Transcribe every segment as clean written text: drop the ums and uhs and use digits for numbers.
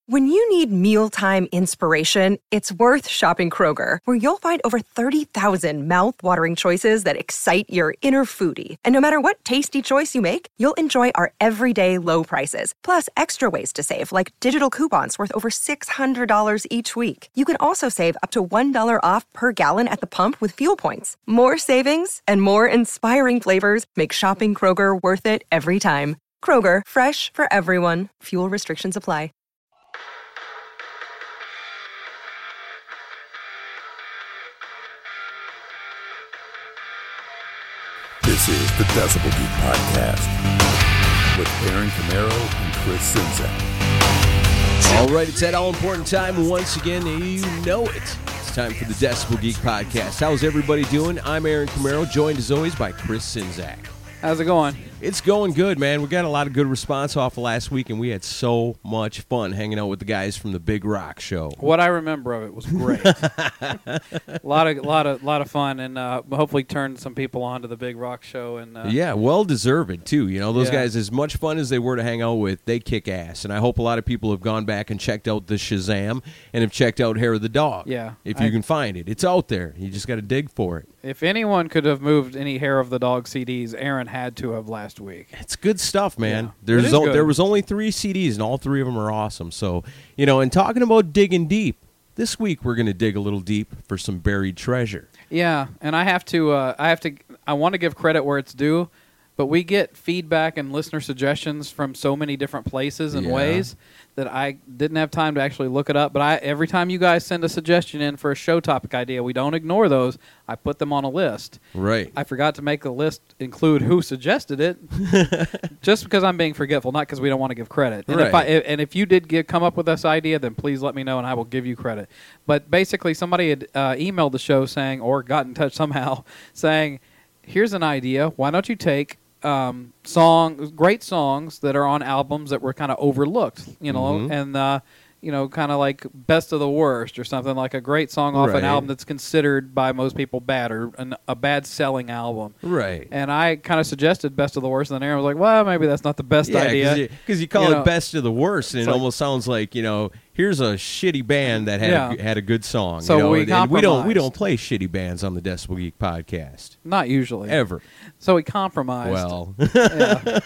When you need mealtime inspiration, it's worth shopping Kroger, where you'll find over 30,000 mouth-watering choices that excite your inner foodie. And no matter what tasty choice you make, you'll enjoy our everyday low prices, plus extra ways to save, like digital coupons worth over $600 each week. You can also save up to $1 off per gallon at the pump with fuel points. More savings and more inspiring flavors make shopping Kroger worth it every time. Kroger, fresh for everyone. Fuel restrictions apply. This is the Decibel Geek Podcast with Aaron Camaro and Chris Czynszak. All right, it's that all-important time once again. You know it. It's time for the Decibel Geek Podcast. How's everybody doing? I'm Aaron Camaro, joined as always by Chris Czynszak. How's it going? It's going good, man. We got a lot of good response off of last week, and we had so much fun hanging out with the guys from the Big Rock Show. What I remember of it was great. a lot of fun, and hopefully turned some people on to the Big Rock Show. And yeah, well deserved too. You know, those Yeah. guys, as much fun as they were to hang out with, they kick ass. And I hope a lot of people have gone back and checked out the Shazam and have checked out Hair of the Dog. Yeah, if you can find it, it's out there. You just got to dig for it. If anyone could have moved any Hair of the Dog CDs, Aaron had to have last week. It's good stuff, man. Yeah, it is good. There was only 3 CDs, and all 3 of them are awesome. So, you know, and talking about digging deep, this week we're going to dig a little deep for some buried treasure. Yeah, and I want to give credit where it's due, but we get feedback and listener suggestions from so many different places and Yeah. ways that I didn't have time to actually look it up. But every time you guys send a suggestion in for a show topic idea, we don't ignore those. I put them on a list. Right. I forgot to make the list include who suggested it, just because I'm being forgetful, not because we don't want to give credit. And Right. if you did come up with this idea, then please let me know and I will give you credit. But basically, somebody had emailed the show saying, or got in touch somehow, saying, here's an idea. Why don't you take great songs that are on albums that were kind of overlooked, you know, and you know, kind of like Best of the Worst or something, like a great song off Right. an album that's considered by most people bad or a bad selling album. Right. And I kind of suggested Best of the Worst, and then Aaron was like, well, maybe that's not the best idea. Because you call You it know, best of the worst, and it like- almost sounds like, you know, here's a shitty band that had a good song. So you know, we and we don't compromised. play shitty bands on the Decibel Geek Podcast. Not usually. Ever. So we compromised. Well. Yeah.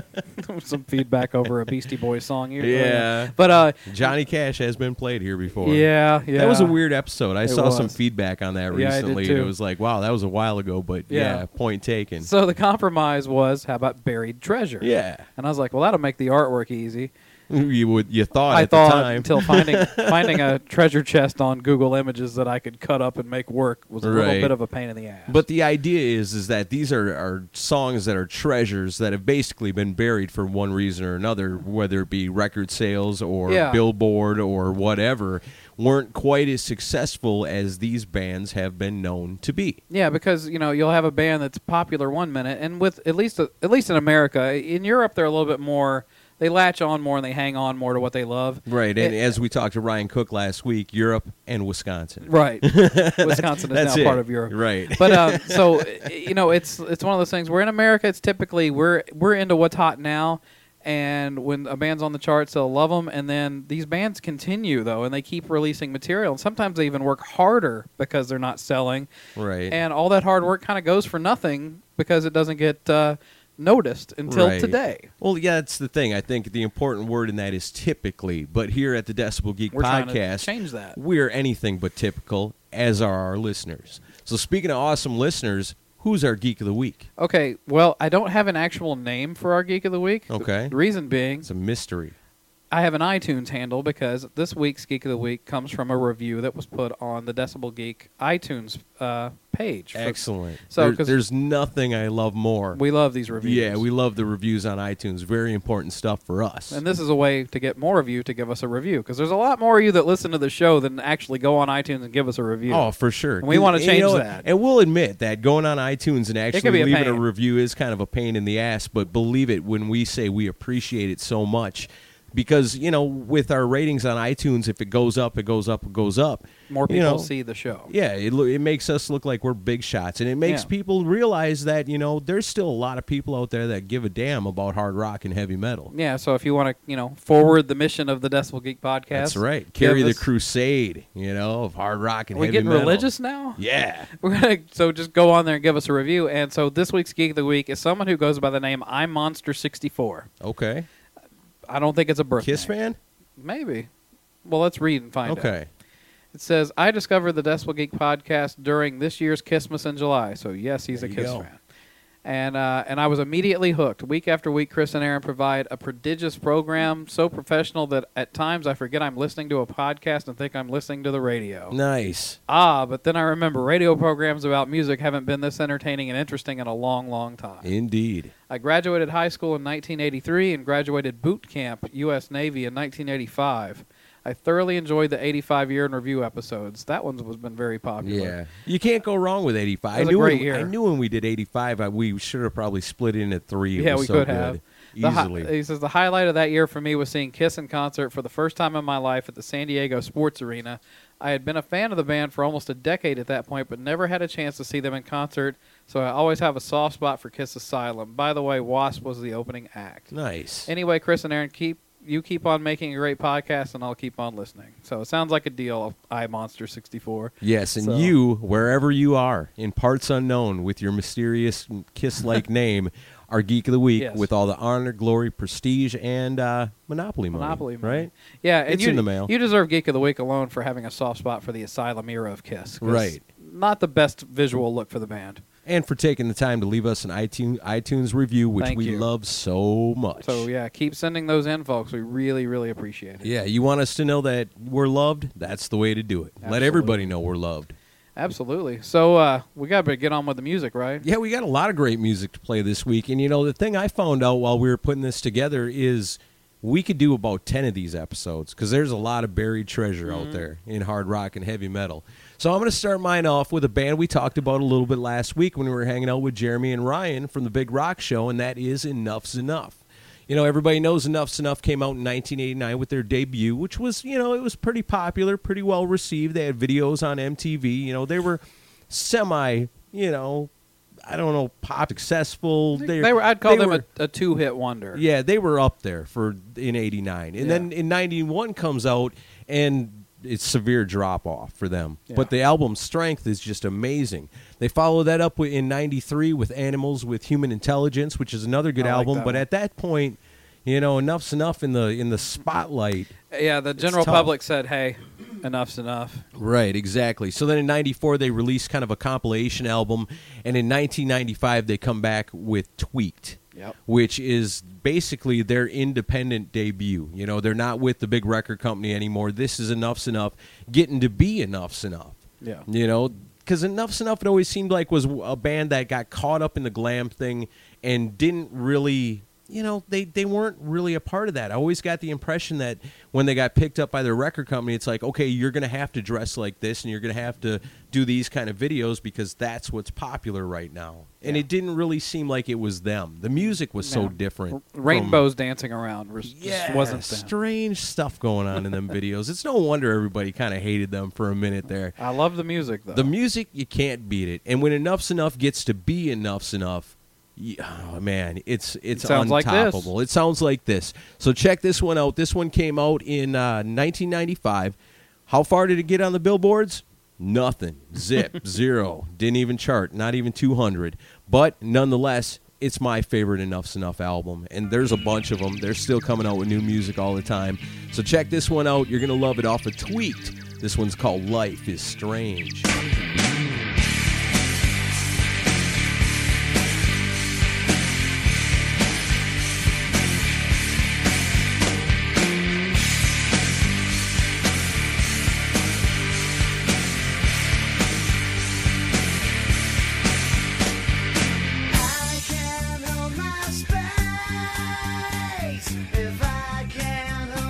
Some feedback over a Beastie Boys song. Yeah. But Johnny Cash has been played here before. yeah. That was a weird episode. I saw some was. feedback on that Yeah, I did recently. too. It was like, wow, that was a while ago, but Yeah. point taken. So the compromise was, how about Buried Treasure? Yeah. And I was like, well, that'll make the artwork easy. You thought I at thought the time. until finding a treasure chest on Google Images that I could cut up and make work was a little Right. bit of a pain in the ass. But the idea is that these are songs that are treasures that have basically been buried for one reason or another, whether it be record sales or Yeah. Billboard or whatever, weren't quite as successful as these bands have been known to be. yeah, because you know you'll have a band that's popular 1 minute, and with at least in America, in Europe they're a little bit more. They latch on more and they hang on more to what they love. Right, and as we talked to Ryan Cook last week, Europe and Wisconsin. Right. Wisconsin is That's now it. part of Europe. Right. But so you know, it's one of those things where in America it's typically we're into what's hot now, and when a band's on the charts they'll love them, and then these bands continue though, and they keep releasing material, and sometimes they even work harder because they're not selling. Right. And all that hard work kind of goes for nothing because it doesn't get noticed until Right. today. Well, yeah, that's the thing. I think the important word in that is typically. But here at the Decibel Geek We're trying to Podcast, change that. we're anything but typical, as are our listeners. So speaking of awesome listeners, who's our Geek of the Week? Okay, well, I don't have an actual name for our Geek of the Week. Okay. The reason being, It's a mystery. I have an iTunes handle because this week's Geek of the Week comes from a review that was put on the Decibel Geek iTunes page. Excellent. So, There- 'cause there's nothing I love more. We love these reviews. Yeah, we love the reviews on iTunes. Very important stuff for us. And this is a way to get more of you to give us a review, because there's a lot more of you that listen to the show than actually go on iTunes and give us a review. Oh, for sure. And we wanna You change know, that. And we'll admit that going on iTunes and can actually be a leaving a pain. review is kind of a pain in the ass, but believe it, when we say we appreciate it so much, because, with our ratings on iTunes, if it goes up, it goes up, it goes up. More people see the show. Yeah, it makes us look like we're big shots, and it makes people realize that, there's still a lot of people out there that give a damn about hard rock and heavy metal. Yeah, so if you want to, forward the mission of the Decibel Geek podcast. That's right. Carry the crusade, of hard rock and heavy metal. Are we getting religious now? Yeah. So just go on there and give us a review. And so this week's Geek of the Week is someone who goes by the name iMonster64. Okay. I don't think it's a birthday. Kiss fan? Maybe. Well, let's read and find out. Okay. It says, I discovered the Decibel Geek podcast during this year's Christmas in July. So, yes, he's a Kiss fan. And I was immediately hooked. Week after week, Chris and Aaron provide a prodigious program, so professional that at times I forget I'm listening to a podcast and think I'm listening to the radio. Nice. But then I remember radio programs about music haven't been this entertaining and interesting in a long, long time. Indeed. I graduated high school in 1983 and graduated boot camp, U.S. Navy, in 1985. I thoroughly enjoyed the 85 year in review episodes. That one's been very popular. Yeah. You can't go wrong with 85. It was a great year. I knew when we did 85, we should have probably split it into 3. Yeah, we could have. Easily. He says, the highlight of that year for me was seeing Kiss in concert for the first time in my life at the San Diego Sports Arena. I had been a fan of the band for almost a decade at that point, but never had a chance to see them in concert, so I always have a soft spot for Kiss Asylum. By the way, Wasp was the opening act. Nice. Anyway, Chris and Aaron, keep on making a great podcast, and I'll keep on listening. So it sounds like a deal, iMonster64. Yes, and you, wherever you are, in parts unknown, with your mysterious Kiss-like name, are Geek of the Week with all the honor, glory, prestige, and Monopoly money. Right? Yeah, and it's in the mail. You deserve Geek of the Week alone for having a soft spot for the Asylum era of Kiss. Right. Not the best visual look for the band. And for taking the time to leave us an iTunes review, which we love so much. So, keep sending those in, folks. We really, really appreciate it. Yeah, you want us to know that we're loved? That's the way to do it. Let everybody know we're loved. Absolutely. So, we got to get on with the music, right? Yeah, we got a lot of great music to play this week. And, the thing I found out while we were putting this together is we could do about 10 of these episodes because there's a lot of buried treasure out there in hard rock and heavy metal. So I'm going to start mine off with a band we talked about a little bit last week when we were hanging out with Jeremy and Ryan from the Big Rock Show, and that is Enuff's Enough. Everybody knows Enuff's Enough came out in 1989 with their debut, which was, it was pretty popular, pretty well received. They had videos on MTV. They were semi, I don't know, pop successful. I'd call them a two-hit wonder. Yeah, they were up there in 89. And then in 91 comes out, and it's severe drop-off for them. Yeah. But the album's strength is just amazing. They follow that up in 93 with Animals with Human Intelligence, which is another good album. But at that point, Enuff's Enough in the spotlight. Yeah, the general public said, hey, enough's enough. Right, exactly. So then in 94, they released kind of a compilation album. And in 1995, they come back with Tweaked. Yep. Which is basically their independent debut. They're not with the big record company anymore. This is Enuff's Enough, getting to be Enuff's Enough. Yeah. Because Enuff's Enough, it always seemed like was a band that got caught up in the glam thing and didn't really, they weren't really a part of that. I always got the impression that when they got picked up by their record company, it's like, okay, you're going to have to dress like this and you're going to have to do these kind of videos because that's what's popular right now. And it didn't really seem like it was them. The music was so different. Rainbows dancing around just wasn't them. Strange stuff going on in them videos. It's no wonder everybody kind of hated them for a minute there. I love the music, though. The music, you can't beat it. And when Enuff's Enough gets to be Enuff's Enough, oh, man, it's untoppable. Like this. It sounds like this. So check this one out. This one came out in 1995. How far did it get on the billboards? Nothing. Zip. Zero. Didn't even chart. Not even 200. But nonetheless, it's my favorite Enuff's Enough album. And there's a bunch of them. They're still coming out with new music all the time. So check this one out. You're going to love it off of Tweaked. This one's called Life is Strange.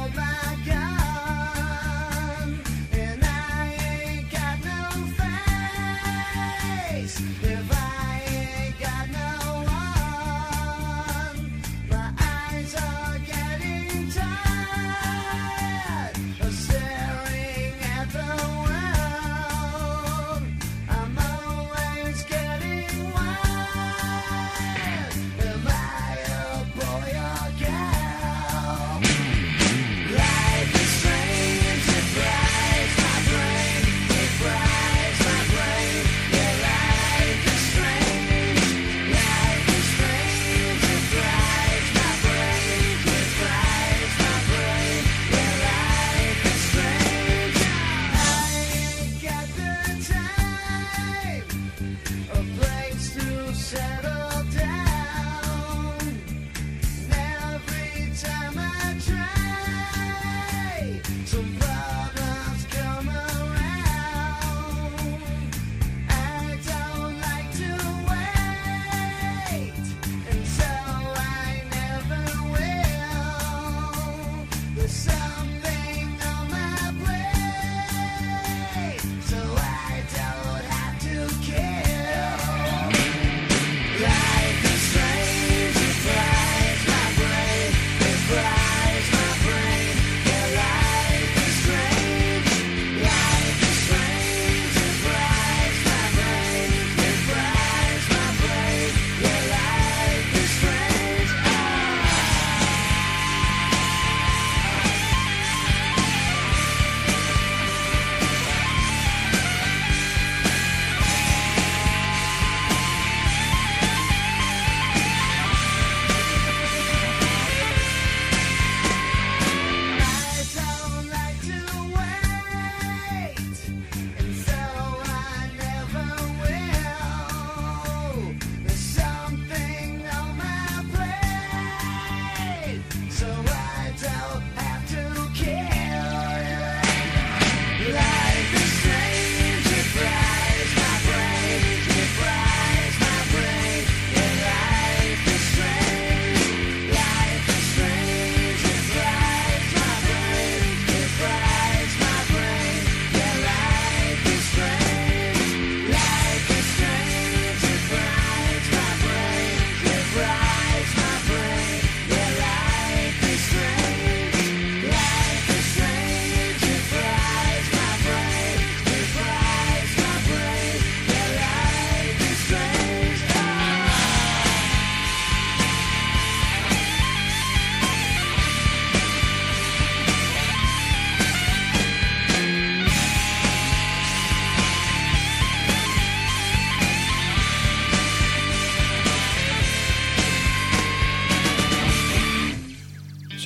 Got no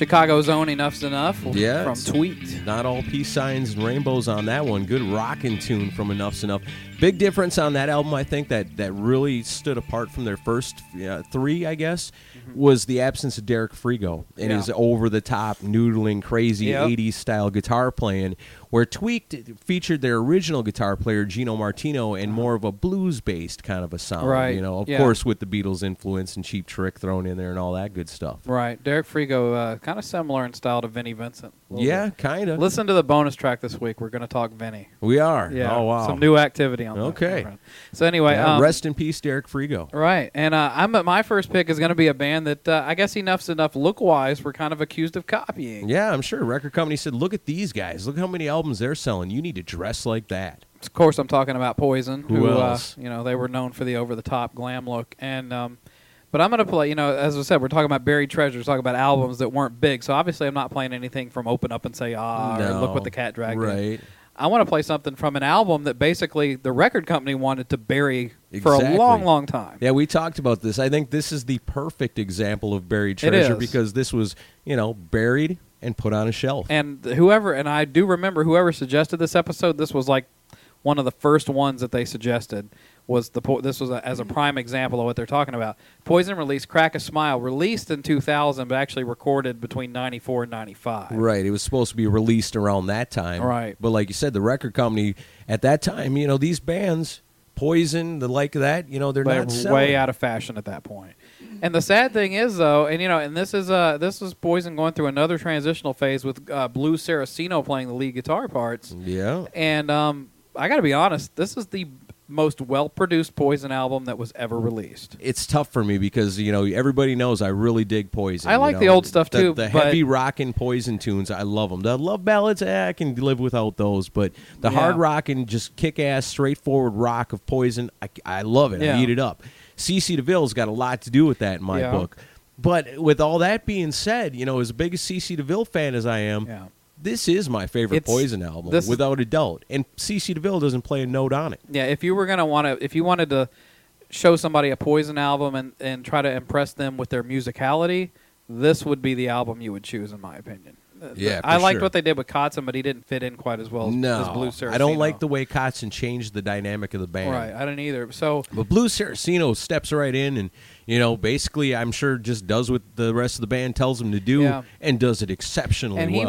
Chicago's own Enough's Enough Yeah, from it's Tweet. Not all peace signs and rainbows on that one. Good rockin' tune from Enough's Enough. Big difference on that album, I think, that really stood apart from their first three, I guess, was the absence of Derek Frigo and his over-the-top, noodling, crazy 80s-style guitar playing, where Tweaked featured their original guitar player, Gino Martino, and more of a blues-based kind of a sound. Right. You know, of course, with the Beatles' influence and Cheap Trick thrown in there and all that good stuff. Right. Derek Frigo, kind of similar in style to Vinnie Vincent. Yeah, kind of. Listen to the bonus track this week. We're going to talk Vinnie. We are. Yeah. Oh, wow. Some new activity on that. Okay. So anyway. Yeah, rest in peace, Derek Frigo. Right. And my first pick is going to be a band that I guess Enough's Enough look-wise were kind of accused of copying. Yeah, I'm sure. Record company said, look at these guys. Look how many albums they're selling. You need to dress like that. Of course, I'm talking about Poison. Who else? They were known for the over-the-top glam look. And but I'm going to play, as I said, we're talking about buried treasures, talking about albums that weren't big. So obviously I'm not playing anything from Open Up and Say Ah or Look What the Cat Dragged In. Right. I want to play something from an album that basically the record company wanted to bury for a Exactly. long, long time. Yeah, we talked about this. I think this is the perfect example of buried treasure is. because this was, buried and put on a shelf. And and I do remember whoever suggested this episode, this was like one of the first ones that they suggested. This was as a prime example of what they're talking about. Poison released Crack a Smile, released in 2000, but actually recorded between 94 and 95. Right. It was supposed to be released around that time. Right. But like you said, the record company at that time, these bands, Poison, the like of that, they're not selling. Way out of fashion at that point. And the sad thing is, though, and this is Poison going through another transitional phase with Blue Saraceno playing the lead guitar parts. Yeah. And I got to be honest, this is the most well-produced Poison album that was ever released. It's tough for me because, everybody knows I really dig Poison. I like the old stuff, too. The but heavy rockin' Poison tunes, I love them. The love ballads, I can live without those. But the hard rockin', just kick-ass, straightforward rock of Poison, I love it. Yeah. I eat it up. CeCe DeVille's got a lot to do with that in my book. But with all that being said, as big a CeCe DeVille fan as I am, this is my favorite Poison album, without a doubt. And CeCe DeVille doesn't play a note on it. Yeah, if you wanted to show somebody a Poison album and try to impress them with their musicality, this would be the album you would choose, in my opinion. Yeah, I liked what they did with Kotzen, but he didn't fit in quite as well as Blue Saraceno. I don't like the way Kotzen changed the dynamic of the band. Right, I didn't either. But Blue Saraceno steps right in and, basically I'm sure just does what the rest of the band tells him to do and does it exceptionally well. And he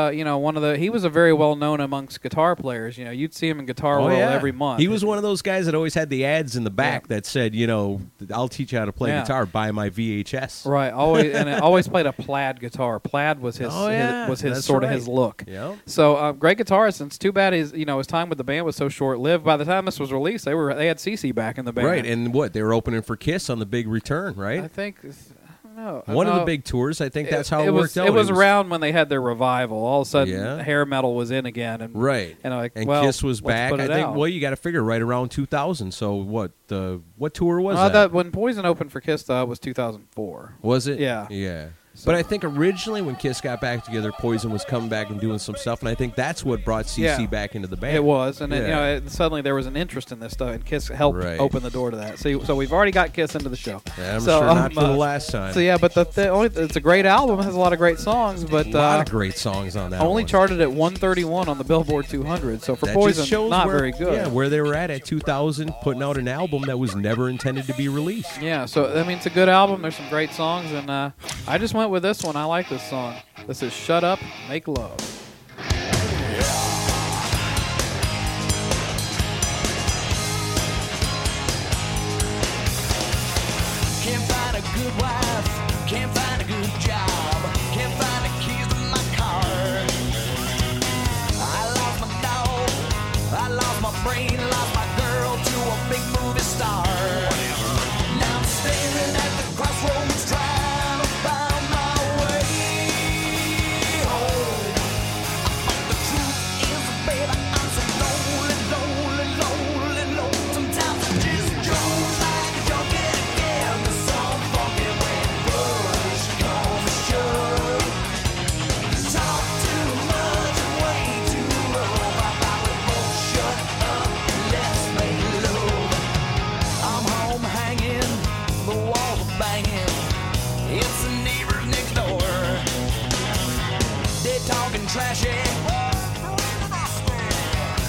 was, he was a very well known amongst guitar players. You'd see him in Guitar World every month. He was one of those guys that always had the ads in the back that said, I'll teach you how to play guitar, buy my VHS. Right, always played a plaid guitar. Plaid was his his look. Yeah. So great guitarist. And it's too bad his time with the band was so short lived. By the time this was released, they had CeCe back in the band. Right, and they were opening for Kiss on the big return, right? I think. One of the big tours. I think that's how it worked out. It was around when they had their revival. All of a sudden, hair metal was in again, and Kiss was back. I think. Well, you got to figure right around 2000. So what tour was that? When Poison opened for Kiss, it was 2004. Was it? Yeah. Yeah. But I think originally when Kiss got back together, Poison was coming back and doing some stuff, and I think that's what brought CeCe back into the band. It was, and suddenly there was an interest in this stuff, and Kiss helped open the door to that. So we've already got Kiss into the show. Yeah, I'm sure not for the last time. So but it's a great album. It has a lot of great songs, but a lot of great songs on that. Only charted at 131 on the Billboard 200. So for Poison, not very good. Yeah, where they were at 2000, putting out an album that was never intended to be released. Yeah, so it's a good album. There's some great songs, and I just went with this one. I like this song. This is Shut Up, Make Love. Can't find a good wife, can't find a good job, can't find the keys to my car. I lost my dog, I lost my brain, lost my girl to a big movie star. Now I'm standing at the crossroads trying to find my way home.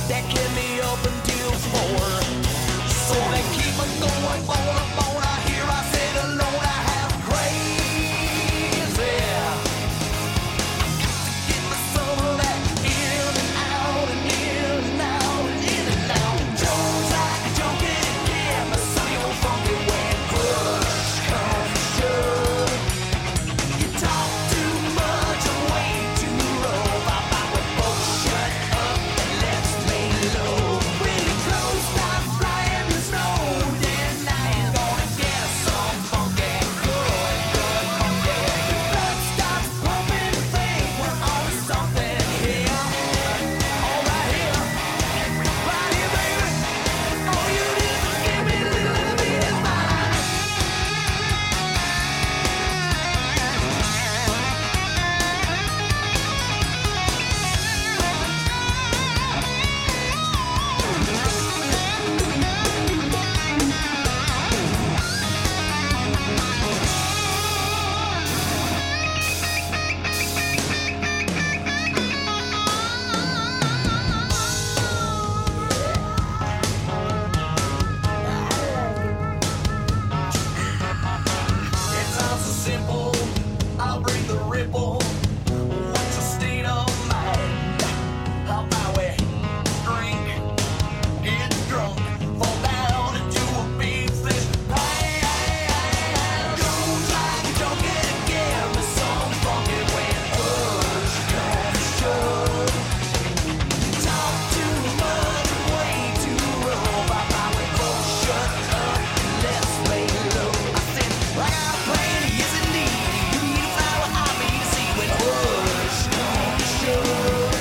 that kept me up until 4. So they keep on going, bona, here I sit alone, I have crazy. Get my soul that in and out and in and out and in and out. Jones like a junkie, yeah, my sonny old funky when push comes to shove. You talk too much and way too rough. I find we both shut up and let's lay low. When the clothes stop flying the snow, then I ain't gonna get some funky, good funky. The blood stops pumping, think we're on something here. All right here, baby. All you do is give me a little bit of mine. It sounds so simple. I'll bring the ripple. What's a state of mind? How about we drink, get drunk, fall down into a big fish pie? Goes like a junkie, give me some funky when push comes to shove. Talk too much and way too rough. How about we both shut up and let's lay low? I said, I got a plan, yes indeed. You need a flower, I need to see when push comes to shove.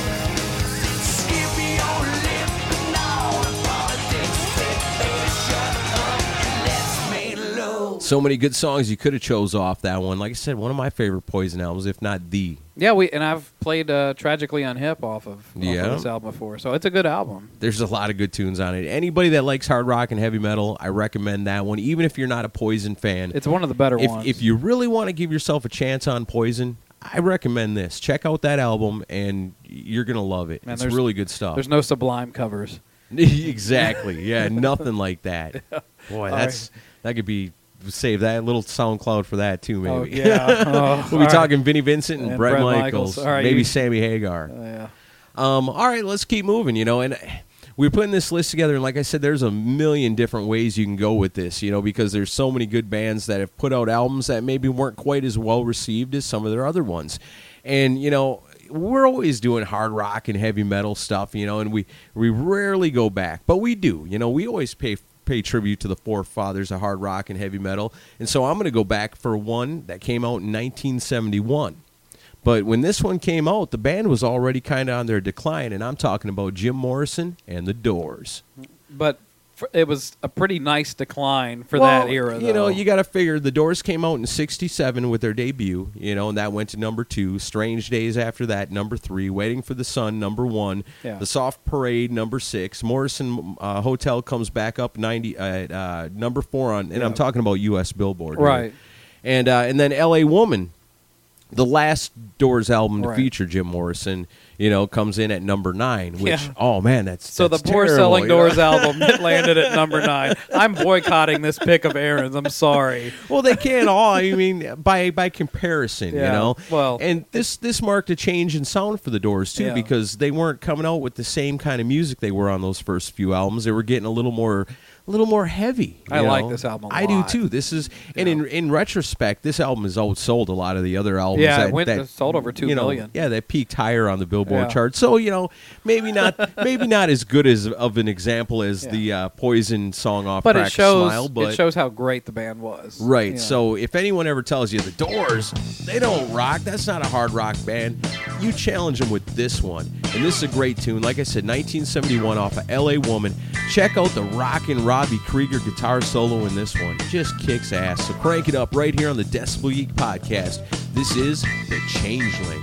Skip your lip and all the politics. Said, baby, shut up and let's lay low. So many good songs you could have chose off that one. Like I said, one of my favorite Poison albums, if not the. Yeah, I've played Tragically Unhip off of this album before, so it's a good album. There's a lot of good tunes on it. Anybody that likes hard rock and heavy metal, I recommend that one, even if you're not a Poison fan. It's one of the better ones. If you really want to give yourself a chance on Poison, I recommend this. Check out that album, and you're going to love it. Man, it's really good stuff. There's no Sublime covers. Exactly. Yeah, nothing like that. Boy, that could be... Save that little SoundCloud for that, too, maybe. Oh, yeah. Oh, We'll be all talking Vinnie Vincent and Bret Michaels. All right, maybe Sammy Hagar. Yeah. All right, let's keep moving, and we're putting this list together, and like I said, there's a million different ways you can go with this, because there's so many good bands that have put out albums that maybe weren't quite as well received as some of their other ones. And, we're always doing hard rock and heavy metal stuff, and we rarely go back, but we do. We always pay tribute to the forefathers of hard rock and heavy metal. And so I'm going to go back for one that came out in 1971. But when this one came out, the band was already kind of on their decline, and I'm talking about Jim Morrison and the Doors. But it was a pretty nice decline for that era, though. You got to figure the Doors came out in 1967 with their debut, and that went to number 2. Strange Days after that, number 3. Waiting for the Sun, number 1. Yeah. The Soft Parade, number 6. Morrison Hotel comes back up number 4 on, and I'm talking about U.S. Billboard. Right. And then L.A. Woman, the last Doors album to feature Jim Morrison, comes in at number 9, which, oh, man, that's so that's the poor terrible, selling Doors album landed at number 9. I'm boycotting this pick of Aaron's. I'm sorry. Well, they can't all. I mean, by comparison, Yeah, well, and this marked a change in sound for the Doors, too, Yeah. because they weren't coming out with the same kind of music they were on those first few albums. They were getting a little more heavy. I like this album a I do lot. too. This is, and in retrospect, this album has outsold a lot of the other albums. Yeah, that sold over 2 million. Yeah, that peaked higher on the Billboard Yeah. chart. So maybe not as good as of an example as the Poison song off But Crack it shows Smile. But it shows how great the band was. right. Yeah. So if anyone ever tells you the Doors, they don't rock, that's not a hard rock band, you challenge them with this one. And this is a great tune. Like I said, 1971 off of L.A. Woman. Check out the rockin' Robbie Krieger guitar solo in this one. Just kicks ass. So crank it up right here on the Decibel Geek Podcast. This is The Changeling.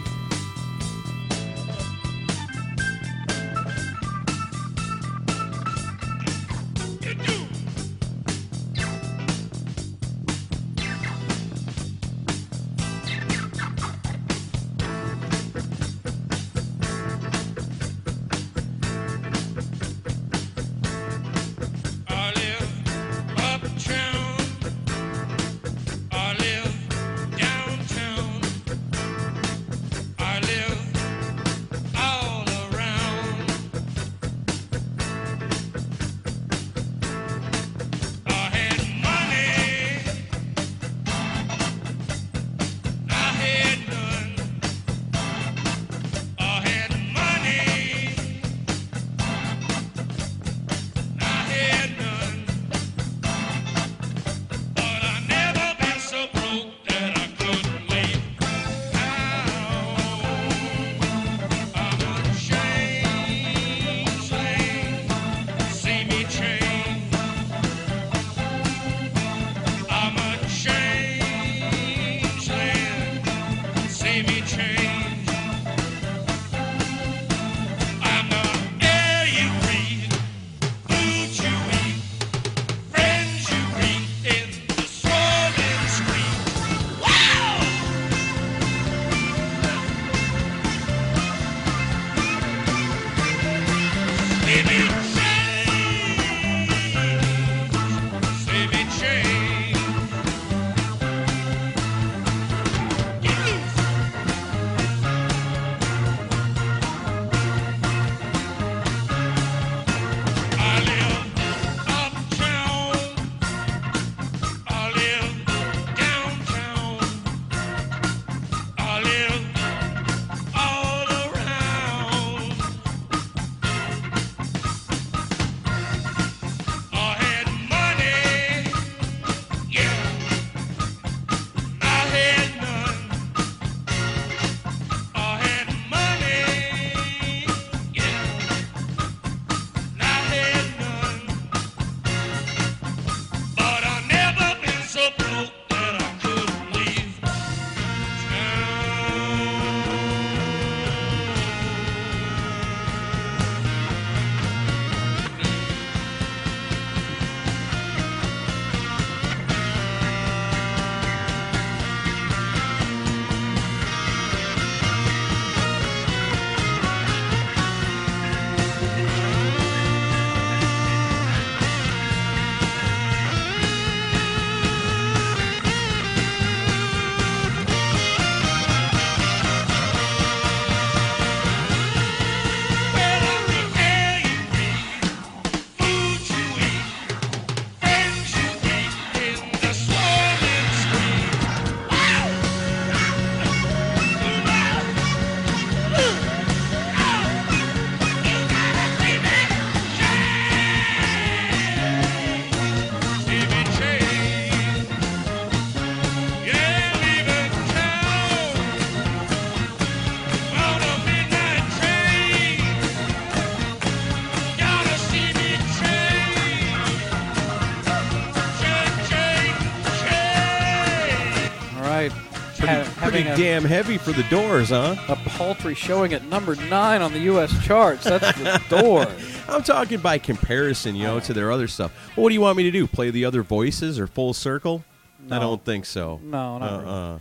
Pretty damn heavy for the Doors, huh? A paltry showing at number 9 on the U.S. charts. That's the Doors. I'm talking by comparison, to their other stuff. Well, what do you want me to do? Play the other voices or Full Circle? No. I don't think so. No, not really.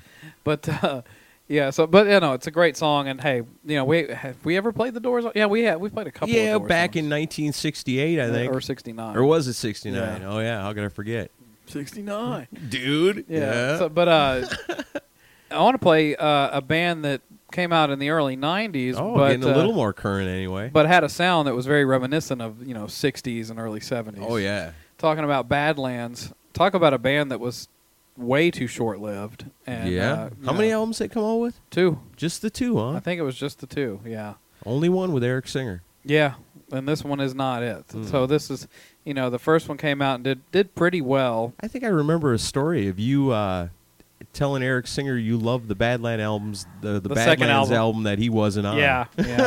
But yeah, it's a great song. And hey, have we ever played the Doors? Yeah, we have. We played a couple. Yeah, of Doors back songs. in 1968, I think, or 69, or was it 69? Yeah. Oh yeah, how could I forget? 69, dude. Yeah. So, but I want to play a band that came out in the early 90s. Oh, but, getting a little more current anyway. But had a sound that was very reminiscent of 60s and early 70s. Oh yeah. Talking about Badlands. Talk about a band that was way too short-lived. And, How many albums they come out with? 2. Just the 2, huh? I think it was just the 2. Yeah. Only one with Eric Singer. Yeah, and this one is not it. So this is, the first one came out and did pretty well. I think I remember a story of you telling Eric Singer you love the Badland albums, the Badlands album that he wasn't on. Yeah.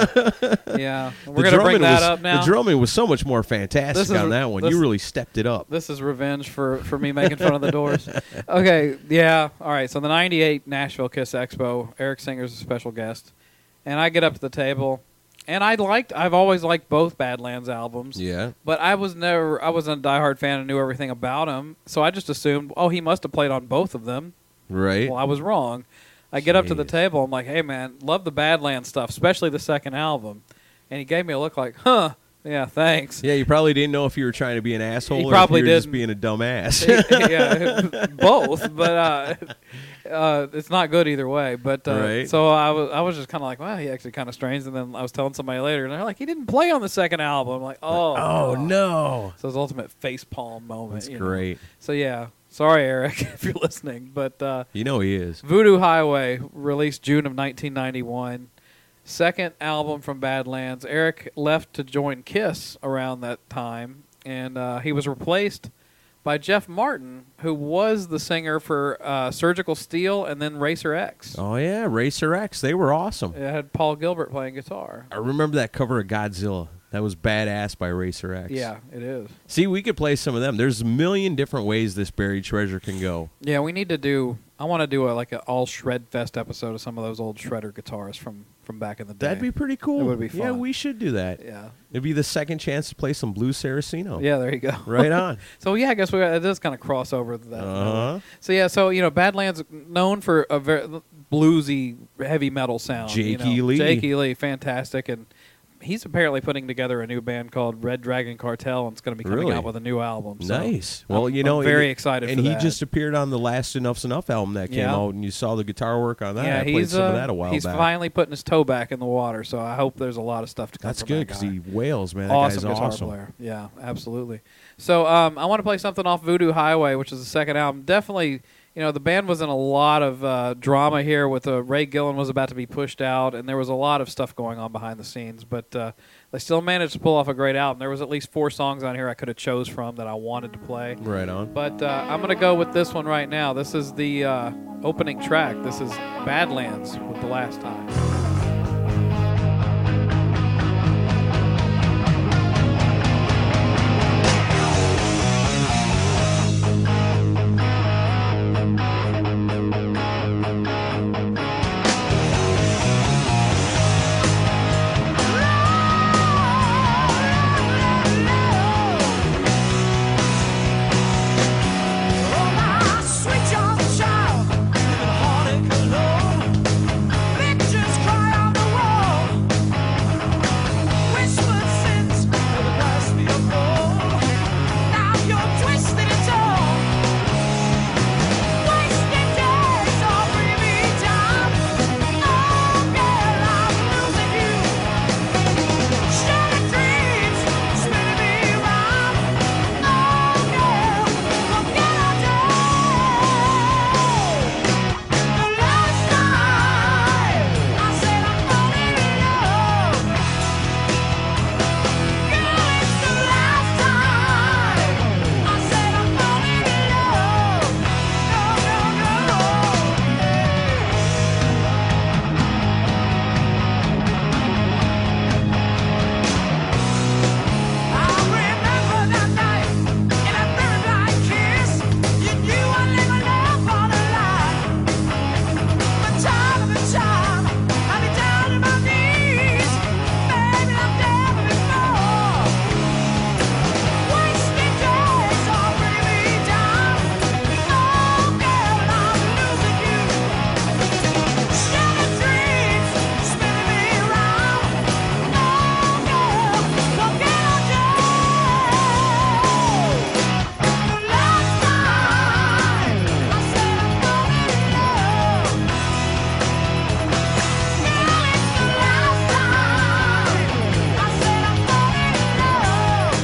Yeah. We're going to bring that up now. The drumming was so much more fantastic on that one. You really stepped it up. This is revenge for me making fun of the Doors. Okay, yeah. All right, so the 98 Nashville Kiss Expo, Eric Singer's a special guest. And I get up to the table, and I've always liked both Badlands albums. Yeah. But I wasn't a diehard fan and knew everything about him, so I just assumed, he must have played on both of them. Right. Well, I was wrong. I get up to the table. I'm like, hey, man, love the Badlands stuff, especially the second album. And he gave me a look like, huh, yeah, thanks. Yeah, you probably didn't know if you were trying to be an asshole he or probably if you were just didn't. being a dumbass. Yeah, both. But it's not good either way. But right. So I was just kind of like, wow, he actually kind of strange. And then I was telling somebody later, and they're like, he didn't play on the second album. I'm like, oh no. So it's ultimate facepalm moment. That's great. So yeah. Sorry, Eric, if you're listening, but he is. Voodoo Highway, released June of 1991, second album from Badlands. Eric left to join Kiss around that time, and he was replaced by Jeff Martin, who was the singer for Surgical Steel and then Racer X. Oh yeah, Racer X. They were awesome. It had Paul Gilbert playing guitar. I remember that cover of Godzilla. That was badass by Racer X. Yeah, it is. See, we could play some of them. There's a million different ways this buried treasure can go. Yeah, we need to do. I want to do an all Shred Fest episode of some of those old Shredder guitars from back in the day. That'd be pretty cool. It would be fun. Yeah, we should do that. Yeah. It'd be the second chance to play some Blue Saraceno. Yeah, there you go. Right on. So yeah, I guess it does kind of cross over to that. Uh-huh. So yeah, Badlands known for a very bluesy heavy metal sound. Jakey Lee. Jakey Lee, fantastic, and he's apparently putting together a new band called Red Dragon Cartel, and it's going to be coming Really? out with a new album. So Nice. Well, I'm very excited And for he that. just appeared on the last Enough's Enough album that came Yeah. out, and you saw the guitar work on that. Yeah, I played some of that a while he's back. finally putting his toe back in the water, so I hope there's a lot of stuff to come That's from good that because guy. he wails, man. Awesome That guy's guitar awesome. player. Yeah, absolutely. So I want to play something off Voodoo Highway, which is the second album. Definitely, the band was in a lot of drama here with Ray Gillen was about to be pushed out, and there was a lot of stuff going on behind the scenes, but they still managed to pull off a great album. There was at least 4 songs on here I could have chose from that I wanted to play. Right on. But I'm going to go with this one right now. This is the opening track. This is Badlands with The Last Time. Sweet young child, living a heartache alone. Pictures cry on the wall. Whispered sins never past the unknown. Now you're twisted and torn. Wasted days all bring me down. Oh girl, I'm losing you. Shattered dreams spinning me round. Oh girl, what can I do? The last time I said I'm falling in love. Girl, it's the last time I said I'm falling in love. No, I remember that night in a very blind kiss. You knew I'd live my life on a lie. But time after time, I'll be down on my knees, baby, like never before. Wasted days all bring me down. Oh, girl, I'm losing you. Shattered dreams spinning me round. Oh, girl, what can I do? The last time I said I'm falling in love. Girl, it's the last time I said I'm falling in love.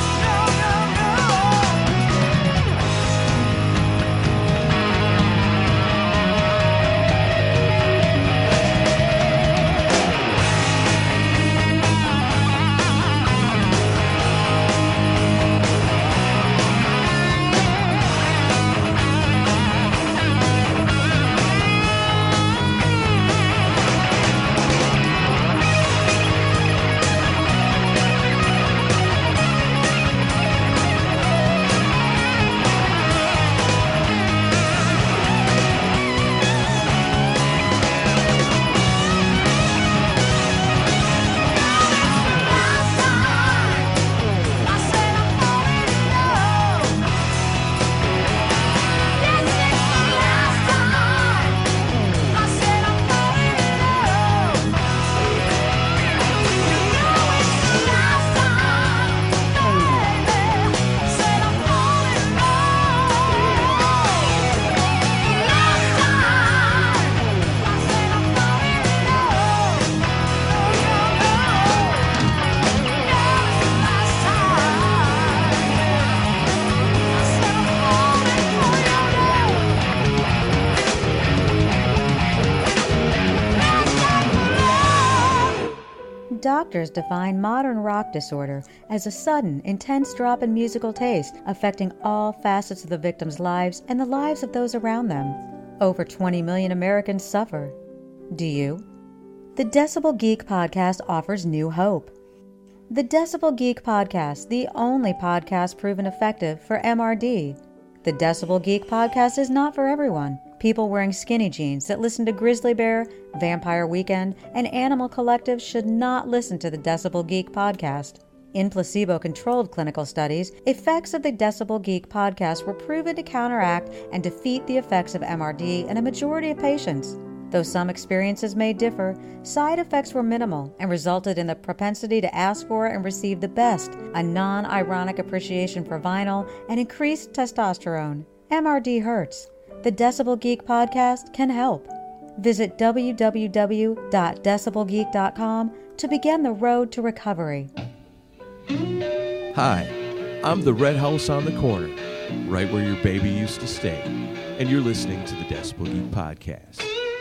Doctors define modern rock disorder as a sudden, intense drop in musical taste affecting all facets of the victims' lives and the lives of those around them. Over 20 million Americans suffer. Do you? The Decibel Geek Podcast offers new hope. The Decibel Geek Podcast, the only podcast proven effective for MRD. The Decibel Geek Podcast is not for everyone. People wearing skinny jeans that listen to Grizzly Bear, Vampire Weekend, and Animal Collective should not listen to the Decibel Geek Podcast. In placebo-controlled clinical studies, effects of the Decibel Geek Podcast were proven to counteract and defeat the effects of MRD in a majority of patients. Though some experiences may differ, side effects were minimal and resulted in the propensity to ask for and receive the best, a non-ironic appreciation for vinyl, and increased testosterone. MRD hurts. The Decibel Geek podcast can help. Visit www.decibelgeek.com to begin the road to recovery. Hi, I'm the Red House on the corner, right where your baby used to stay, and you're listening to the Decibel Geek podcast.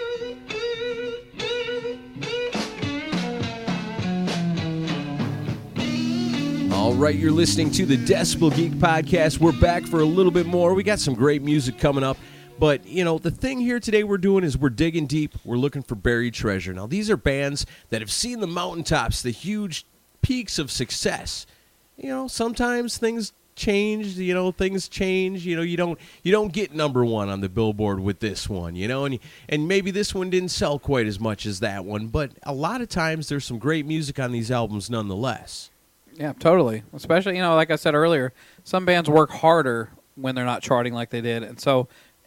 All right, you're listening to the Decibel Geek podcast. We're back for a little bit more. We got some great music coming up. But, you know, the thing here today we're doing is we're digging deep. We're looking for buried treasure. Now, these are bands that have seen the mountaintops, the huge peaks of success. You know, sometimes things change. Things change. You don't get number one on the Billboard with this one, and maybe this one didn't sell quite as much as that one. But a lot of times there's some great music on these albums nonetheless. Yeah, totally. Especially, like I said earlier, some bands work harder when they're not charting like they did. And so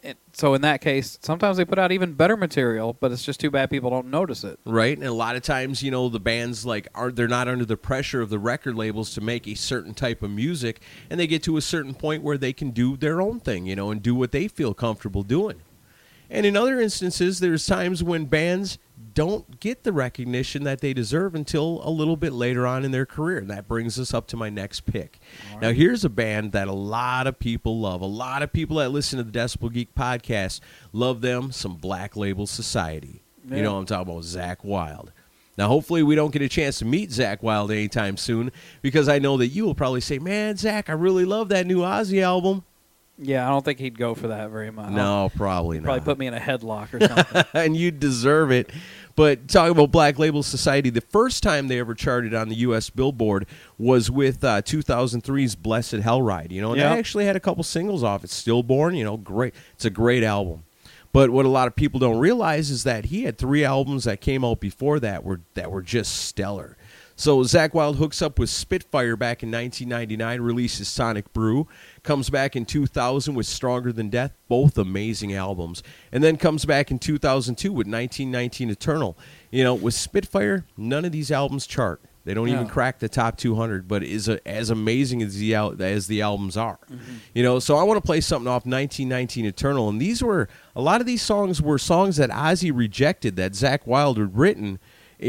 in that case, sometimes they put out even better material, but it's just too bad people don't notice it. Right, and a lot of times, the bands, they're not under the pressure of the record labels to make a certain type of music, and they get to a certain point where they can do their own thing, and do what they feel comfortable doing. And in other instances, there's times when bands don't get the recognition that they deserve until a little bit later on in their career. And that brings us up to my next pick. Right. Now, here's a band that a lot of people love. A lot of people that listen to the Decibel Geek podcast love them, some Black Label Society. Yeah. You know what I'm talking about, Zakk Wylde. Now, hopefully we don't get a chance to meet Zakk Wylde anytime soon, because I know that you will probably say, man, Zach, I really love that new Ozzy album. Yeah, I don't think he'd go for that very much. No, probably not. Probably put me in a headlock or something. And you deserve it. But talking about Black Label Society, the first time they ever charted on the U.S. Billboard was with 2003's Blessed Hell Ride. And they actually had a couple singles off it. Stillborn, great. It's a great album. But what a lot of people don't realize is that he had 3 albums that came out before that were just stellar. So Zakk Wylde hooks up with Spitfire back in 1999, releases Sonic Brew, comes back in 2000 with Stronger Than Death, both amazing albums, and then comes back in 2002 with 1919 Eternal. With Spitfire, none of these albums chart. They don't even crack the top 200, but is as amazing as the albums are. Mm-hmm. So I want to play something off 1919 Eternal, and a lot of these songs were songs that Ozzy rejected, that Zakk Wylde had written,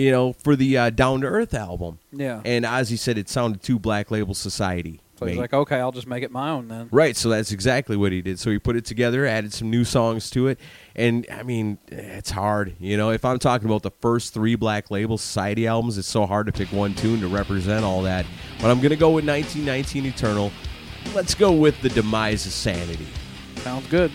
for the Down to Earth album. Yeah. And Ozzy said it sounded too Black Label Society. So he's like, okay, I'll just make it my own then. Right, so that's exactly what he did. So he put it together, added some new songs to it. And, I mean, it's hard. If I'm talking about the first 3 Black Label Society albums, it's so hard to pick one tune to represent all that. But I'm going to go with 1919 Eternal. Let's go with The Demise of Sanity. Sounds good.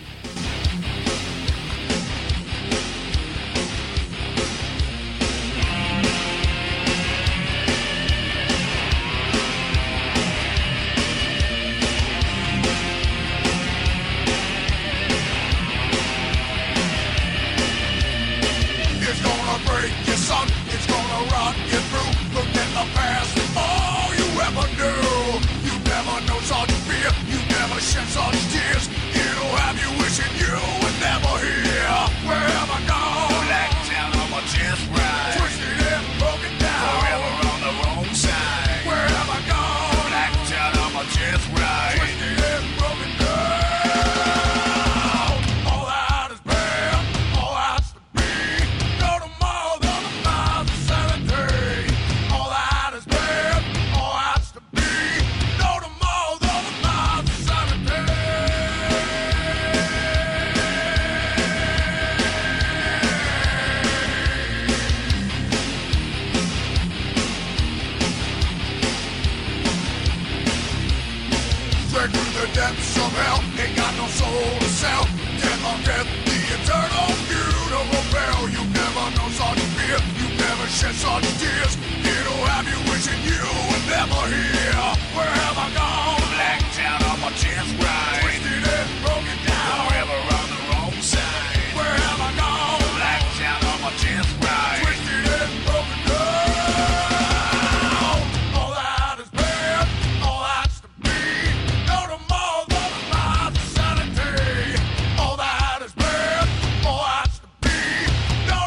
No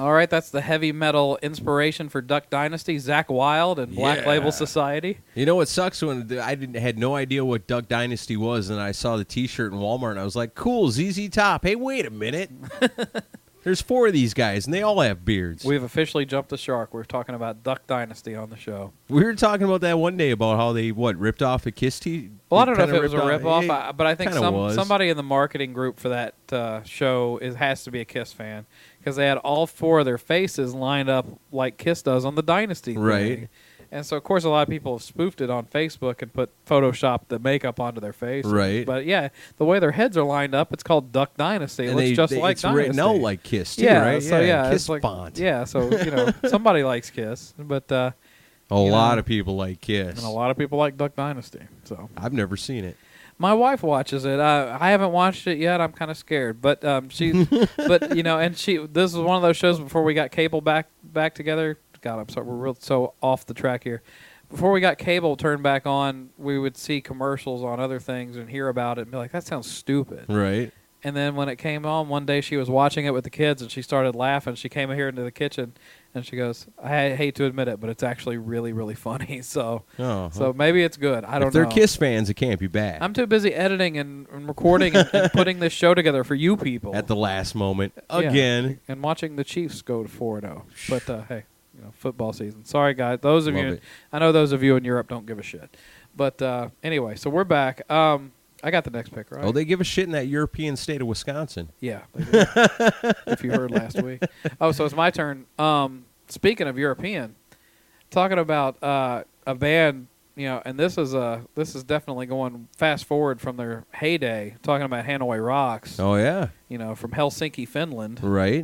All right, that's the heavy metal inspiration for Duck Dynasty, Zach Wilde and Black Yeah. Label Society. You know what sucks when I had no idea what Duck Dynasty was, and I saw the T-shirt in Walmart, and I was like, "Cool, ZZ Top." Hey, wait a minute. There's 4 of these guys, and they all have beards. We've officially jumped the shark. We're talking about Duck Dynasty on the show. We were talking about that one day about how they ripped off a Kiss T. Well, I don't know if Kinda it was a ripped ripoff, Yeah, but I think kinda was. somebody in the marketing group for that show has to be a Kiss fan because they had all 4 of their faces lined up like Kiss does on the Dynasty thing. Right. And so, of course, a lot of people have spoofed it on Facebook and photoshopped the makeup onto their face. Right. But, yeah, the way their heads are lined up, it's called Duck Dynasty. It And looks just like it's Dynasty. written out like Kiss, too, yeah, right? so, yeah, Kiss it's like, font. Yeah, so, somebody likes Kiss. But A you lot know, of people like Kiss. and a lot of people like Duck Dynasty. So I've never seen it. my wife watches it. I haven't watched it yet. I'm kind of scared, but she, but and she. This is one of those shows before we got cable back together. God, I'm sorry, we're so off the track here. Before we got cable turned back on, we would see commercials on other things and hear about it and be like, "That sounds stupid." Right. And then when it came on, one day she was watching it with the kids and she started laughing. She came here into the kitchen and she goes, "I hate to admit it, but it's actually really, really funny." So, Oh, so maybe it's good. I don't if they're know. Kiss fans, it can't be bad. I'm too busy editing and recording and putting this show together for you people. At the last moment, Yeah. again. And watching the Chiefs go to 4-0. But hey, football season. Sorry, guys. Those of Love you, it. I know those of you in Europe don't give a shit. But anyway, so we're back. I got the next pick, right? Oh, they give a shit in that European state of Wisconsin. Yeah, they do. If you heard last week. Oh, so it's my turn. Speaking of European, talking about a band, and this is definitely going fast forward from their heyday. Talking about Hanoi Rocks. Oh, yeah. From Helsinki, Finland. Right.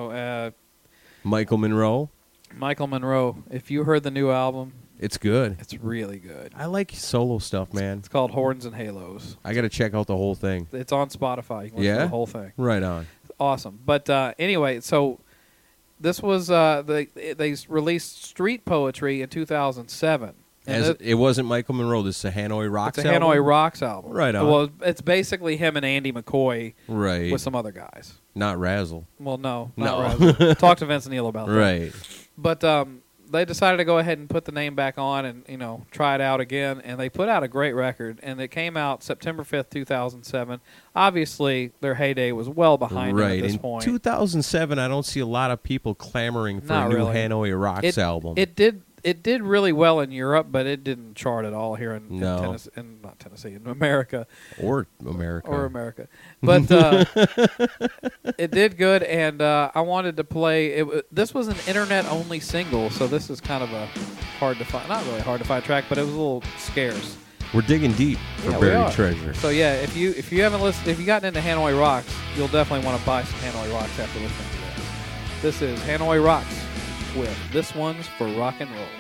Michael Monroe. Michael Monroe. If you heard the new album, It's good. it's really good. I like solo stuff, man. It's called Horns and Halos. I got to check out the whole thing. It's on Spotify. You can listen Yeah? to the whole thing. Right on. Awesome. But anyway, so this was they released Street Poetry in 2007. And It wasn't Michael Monroe. This is a Hanoi Rocks it's a album? Hanoi Rocks album. Right on. Well, it's basically him and Andy McCoy Right. with some other guys. Not Razzle. Well, no. No. Not Talk to Vince Neil about that. Right. But they decided to go ahead and put the name back on and, try it out again. And they put out a great record. And it came out September 5th, 2007. Obviously, their heyday was well behind them Right. at this In point. 2007, I don't see a lot of people clamoring for Not a new really. Hanoi Rocks album. It did really well in Europe, but it didn't chart at all here in No. Tennessee, not Tennessee, in America. Or America. But it did good, and I wanted to play. This was an internet-only single, so this is kind of a hard to find, not really hard to find track, but it was a little scarce. We're digging deep for Yeah, we buried are. treasure. So yeah, if you haven't listened, if you gotten into Hanoi Rocks, you'll definitely want to buy some Hanoi Rocks after listening to this. This is Hanoi Rocks with This One's for Rock and Roll.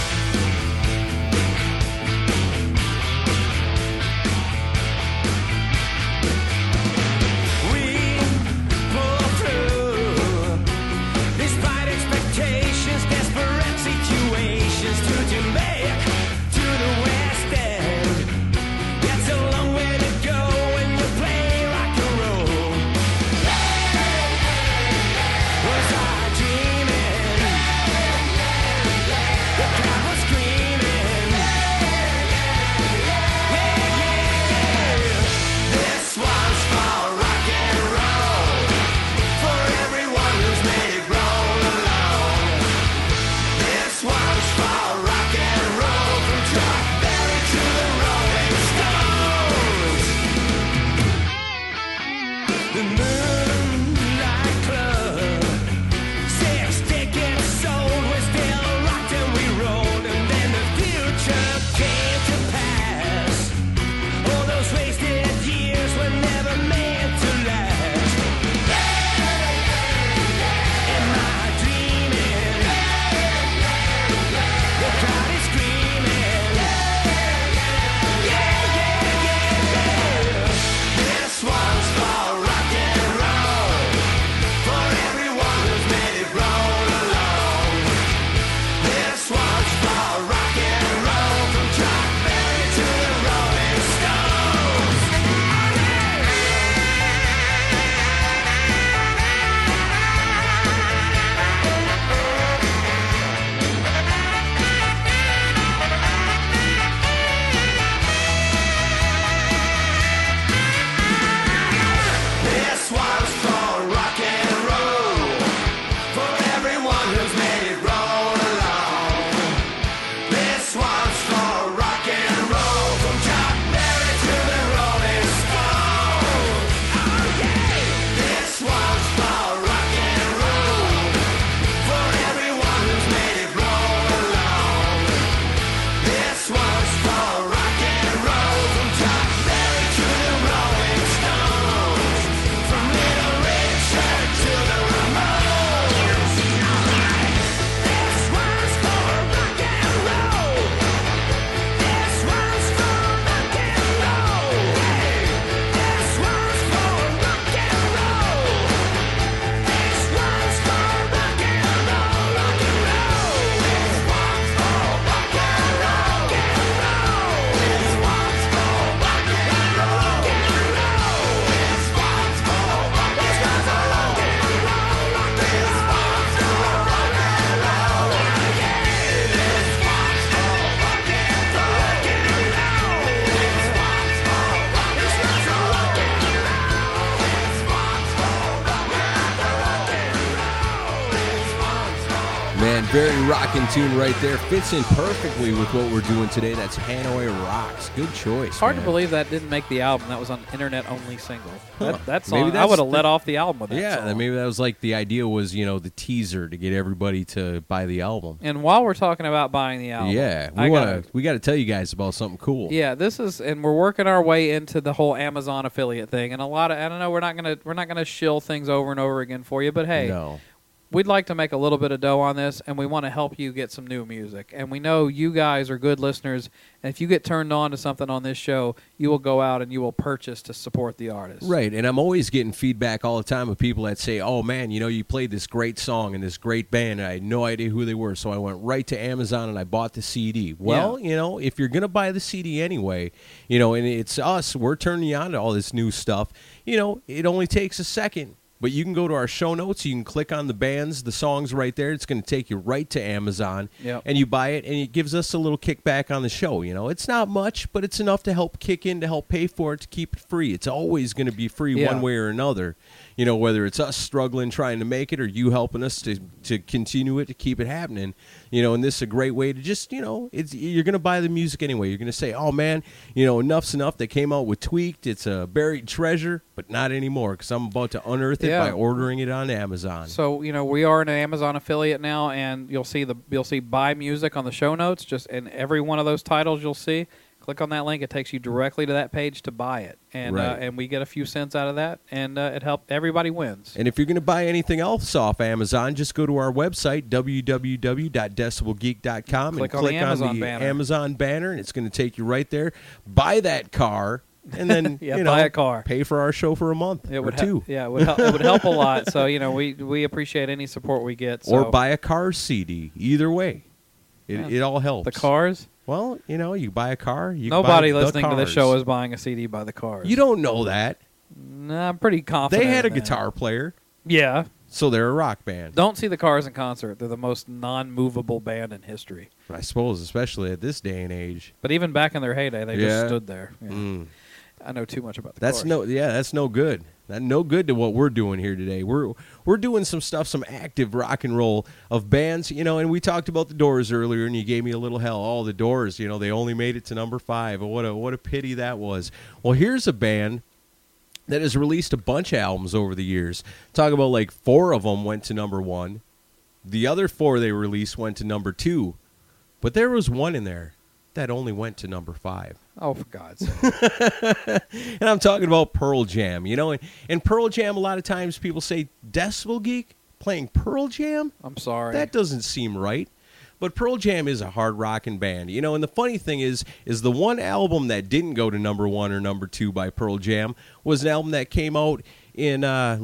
We pull through despite expectations, desperate situations to Jamaica, to the West End. That's a long way to go when you play rock and roll. Was I dreaming? Very rockin' tune right there. Fits in perfectly with what we're doing today. That's Hanoi Rocks. Good choice. Hard man. to believe that didn't make the album. That was an internet-only single. Huh. That Maybe song, I that's would have the- let off the album with that Yeah, song. maybe that was like the idea was, the teaser to get everybody to buy the album. And while we're talking about buying the album, Yeah, I gotta- we got to tell you guys about something cool. Yeah, this is, and we're working our way into the whole Amazon affiliate thing, and I don't know, we're not gonna shill things over and over again for you, but hey, No. we'd like to make a little bit of dough on this, and we want to help you get some new music. And we know you guys are good listeners, and if you get turned on to something on this show, you will go out and you will purchase to support the artist. Right, and I'm always getting feedback all the time of people that say, "Oh man, you played this great song and this great band, and I had no idea who they were, so I went right to Amazon and I bought the CD." Well, if you're gonna buy the CD anyway, and it's us, we're turning you on to all this new stuff. It only takes a second. But you can go to our show notes. You can click on the bands, the songs right there. It's going to take you right to Amazon. Yep. And you buy it, and it gives us a little kickback on the show. It's not much, but it's enough to help kick in, to help pay for it, to keep it free. It's always going to be free Yeah. one way or another. Whether it's us struggling trying to make it or you helping us to continue it, to keep it happening. And this is a great way to just, you're going to buy the music anyway. You're going to say, oh, man, enough's enough. They came out with Tweaked. It's a buried treasure, but not anymore because I'm about to unearth it by ordering it on Amazon. So we are an Amazon affiliate now, and you'll see buy music on the show notes. Just in every one of those titles, you'll see. Click on that link; it takes you directly to that page to buy it, and Right. and we get a few cents out of that, and it helps everybody wins. And if you're going to buy anything else off Amazon, just go to our website, www.decibelgeek.com, and Click on the Amazon banner. Amazon banner, and it's going to take you right there. Buy that car, and then Yeah, buy a car. Pay for our show for a month It or would two. it would help. It would help a lot. So we appreciate any support we get. So. Or buy a car CD. Either way, it all helps. the cars. Well, you buy a car. You Nobody buy the listening to this cars. show is buying a CD by the cars. You don't know that. Nah, I'm pretty confident. They had a in that. guitar player, Yeah. so they're a rock band. Don't see the Cars in concert. They're the most non-movable band in history. I suppose, especially at this day and age. But even back in their heyday, they Yeah. just stood there. Yeah. Mm. I know too much about the That's Cars. that's no good. That's no good to what we're doing here today. We're doing some stuff, some active rock and roll of bands, and we talked about the Doors earlier, and you gave me a little hell. Oh, the Doors, they only made it to number 5. What a pity that was. Well, here's a band that has released a bunch of albums over the years. Talk about like 4 of them went to number 1. The other 4 they released went to number 2. But there was one in there that only went to number 5. Oh, for God's sake. And I'm talking about Pearl Jam, and Pearl Jam, a lot of times people say, Decibel Geek playing Pearl Jam? I'm sorry. That doesn't seem right. But Pearl Jam is a hard rocking band, and the funny thing is the one album that didn't go to number 1 or number 2 by Pearl Jam was an album that came out in,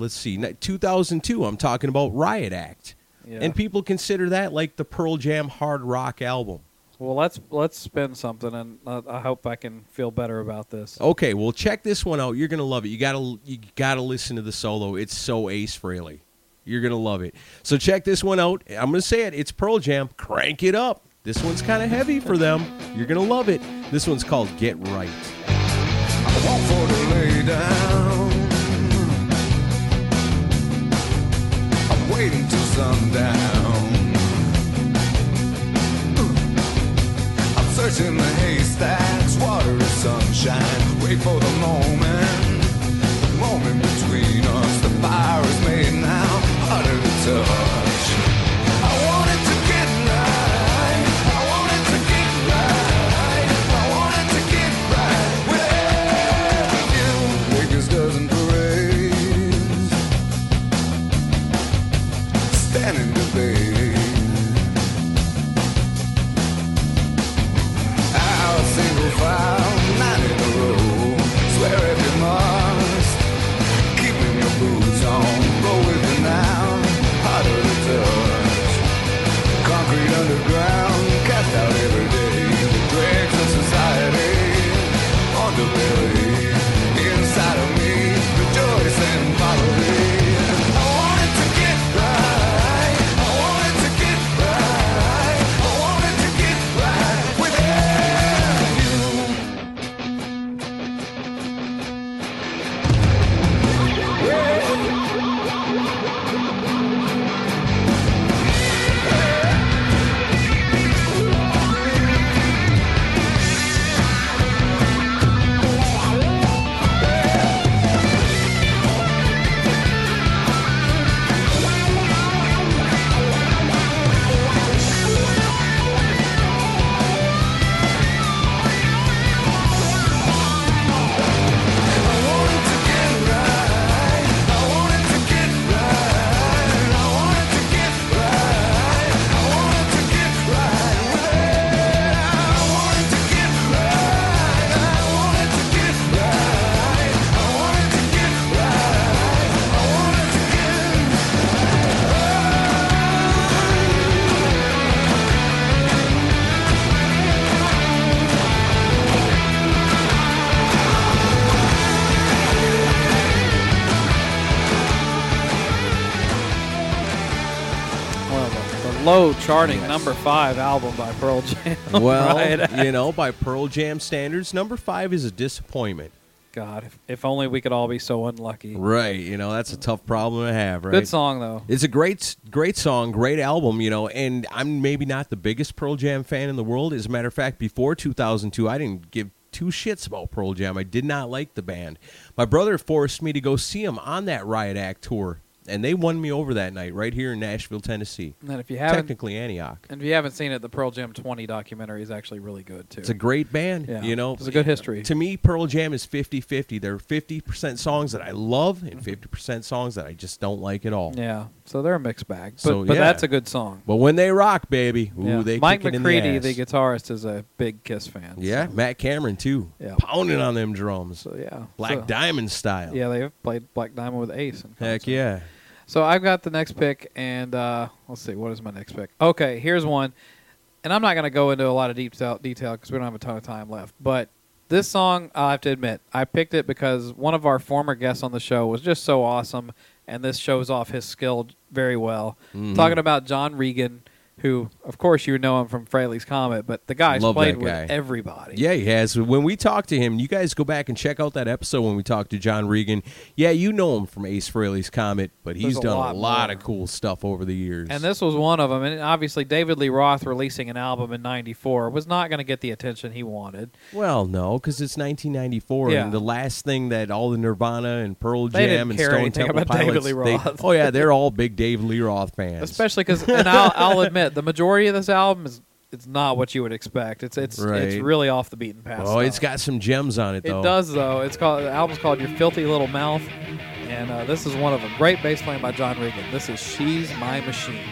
2002. I'm talking about Riot Act. Yeah. And people consider that like the Pearl Jam hard rock album. Well, let's spin something, and I hope I can feel better about this. Okay, well, check this one out. You're gonna love it. You gotta listen to the solo. It's so Ace Frehley. You're gonna love it. So check this one out. I'm gonna say it. It's Pearl Jam. Crank it up. This one's kind of heavy for them. You're gonna love it. This one's called Get Right. I want for to lay down. I'm waiting till sundown. I'm searching the haystacks, water is sunshine. Wait for the moment between us. The fire is made now, harder to touch. I want it to get right. I want it to get right. I want it to get right with you. Lakers dozen parades, standing debate. Our single file, 9 in a row. Swear low charting number 5 album by Pearl Jam. Well, right? by Pearl Jam standards, number 5 is a disappointment. God, if only we could all be so unlucky. Right, that's a tough problem to have, right? Good song, though. It's a great song, great album, and I'm maybe not the biggest Pearl Jam fan in the world. As a matter of fact, before 2002, I didn't give two shits about Pearl Jam. I did not like the band. My brother forced me to go see them on that Riot Act tour, and they won me over that night right here in Nashville, Tennessee. And if you haven't, technically Antioch. And if you haven't seen it, the Pearl Jam 20 documentary is actually really good, too. It's a great band, It's a good history. To me, Pearl Jam is 50-50. There are 50% songs that I love and 50% songs that I just don't like at all. Yeah, so they're a mixed bag. But, So, but yeah. that's a good song. But when they rock, baby, they Mike kick it in McCready, the ass. the guitarist, is a big Kiss fan. Yeah, so. Matt Cameron, too. Yeah. Pounding on them drums. So, yeah. Black Diamond style. Yeah, they've played Black Diamond with Ace. In Heck concert. yeah. So I've got the next pick, and let's see, what is my next pick? Okay, here's one. And I'm not going to go into a lot of detail because we don't have a ton of time left. But this song, I'll have to admit, I picked it because one of our former guests on the show was just so awesome, and this shows off his skill very well. Mhm. Talking about John Regan, who, of course, you know him from Fraley's Comet, but the guy's Love played that with guy. everybody. Yeah, he has. When we talked to him, you guys go back and check out that episode when we talked to John Regan. Yeah, you know him from Ace Frehley's Comet, but he's There's a done lot a lot more. of cool stuff over the years. And this was one of them. And obviously, David Lee Roth releasing an album in '94 was not going to get the attention he wanted. Well, no, because it's 1994, Yeah. and the last thing that all the Nirvana and Pearl They Jam didn't and care Stone anything Temple about David Pilots, Lee Roth. oh yeah, they're all big Dave Lee Roth fans. Especially because, and I'll admit, the majority of this album is it's not what you would expect. It's Right. really off the beaten path. Oh, it's stuff. got some gems on it, though. It does though. The album's called Your Filthy Little Mouth, and this is one of them. Great bass playing by John Regan. This is She's My Machine.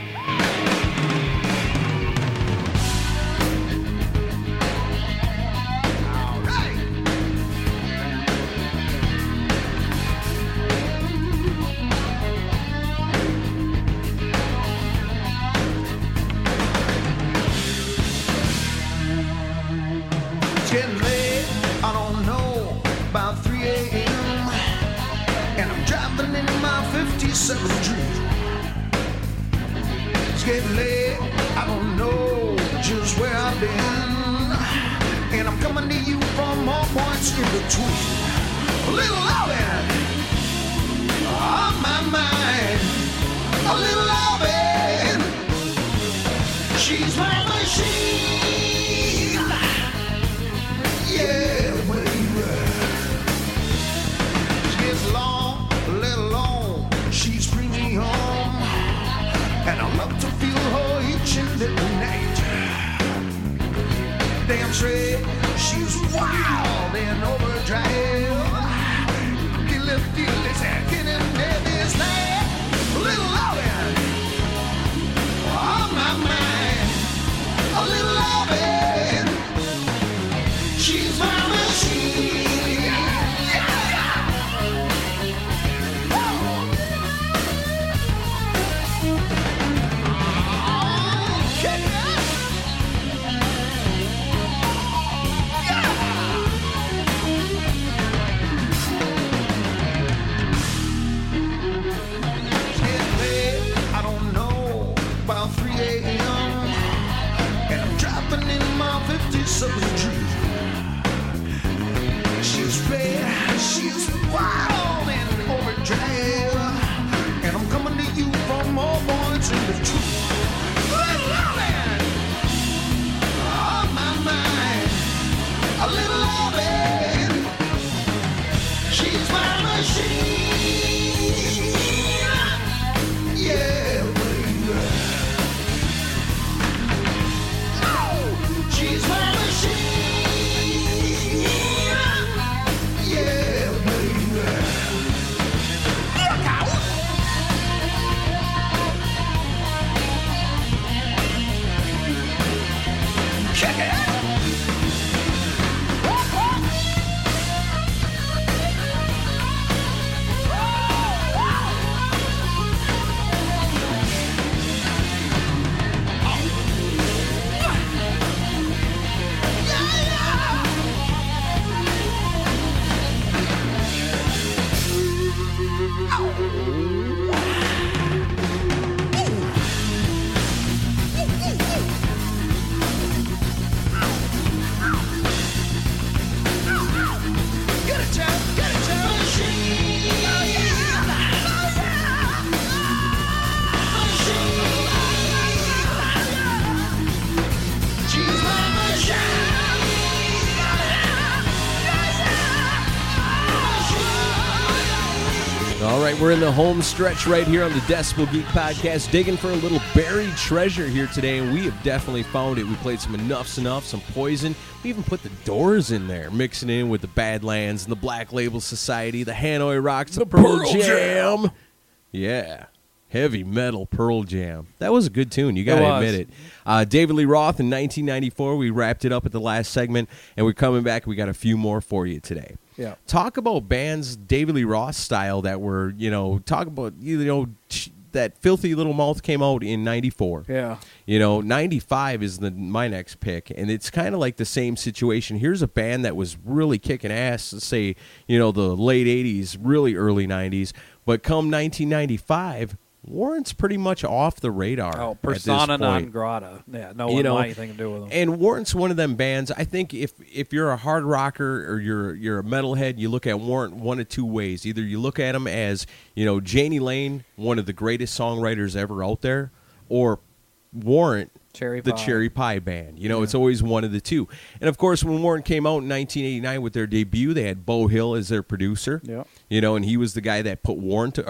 It's getting late, I don't know, about 3 a.m. And I'm driving in my 57 Dream. It's getting late, I don't know just where I've been. And I'm coming to you from all points in between. A little loving on my mind. A little loving. She's my machine. Yeah, baby. She gets long, a little long. She's bring me home, and I love to feel her each and every night. Damn straight, she's wild and overdrive. Feel this getting in this night. A little loving on my mind. A little loving. She's my machine. All right, we're in the home stretch right here on the Decibel Geek Podcast, digging for a little buried treasure here today, and we have definitely found it. We played some Enough's Enough, some Poison. We even put the Doors in there, mixing in with the Badlands and the Black Label Society, the Hanoi Rocks, the Pearl Jam. Yeah, heavy metal Pearl Jam. That was a good tune, you got to admit it. David Lee Roth in 1994, we wrapped it up at the last segment, and we're coming back. We got a few more for you today. Yeah. Talk about bands David Lee Roth style that were, talk about, that Filthy Little Mouth came out in 94. Yeah. 95 is my next pick, and it's kind of like the same situation. Here's a band that was really kicking ass, let's say, the late 80s, really early 90s, but come 1995, Warrant's pretty much off the radar. Oh, at persona this non point. grata. Yeah, no one want anything to do with them. And Warrant's one of them bands. I think if you're a hard rocker or you're a metalhead, you look at Warrant one of two ways. Either you look at him as, Janie Lane, one of the greatest songwriters ever out there, or Warrant, the Cherry Pie Band. It's always one of the two. And, of course, when Warrant came out in 1989 with their debut, they had Beau Hill as their producer. Yeah. And he was the guy that put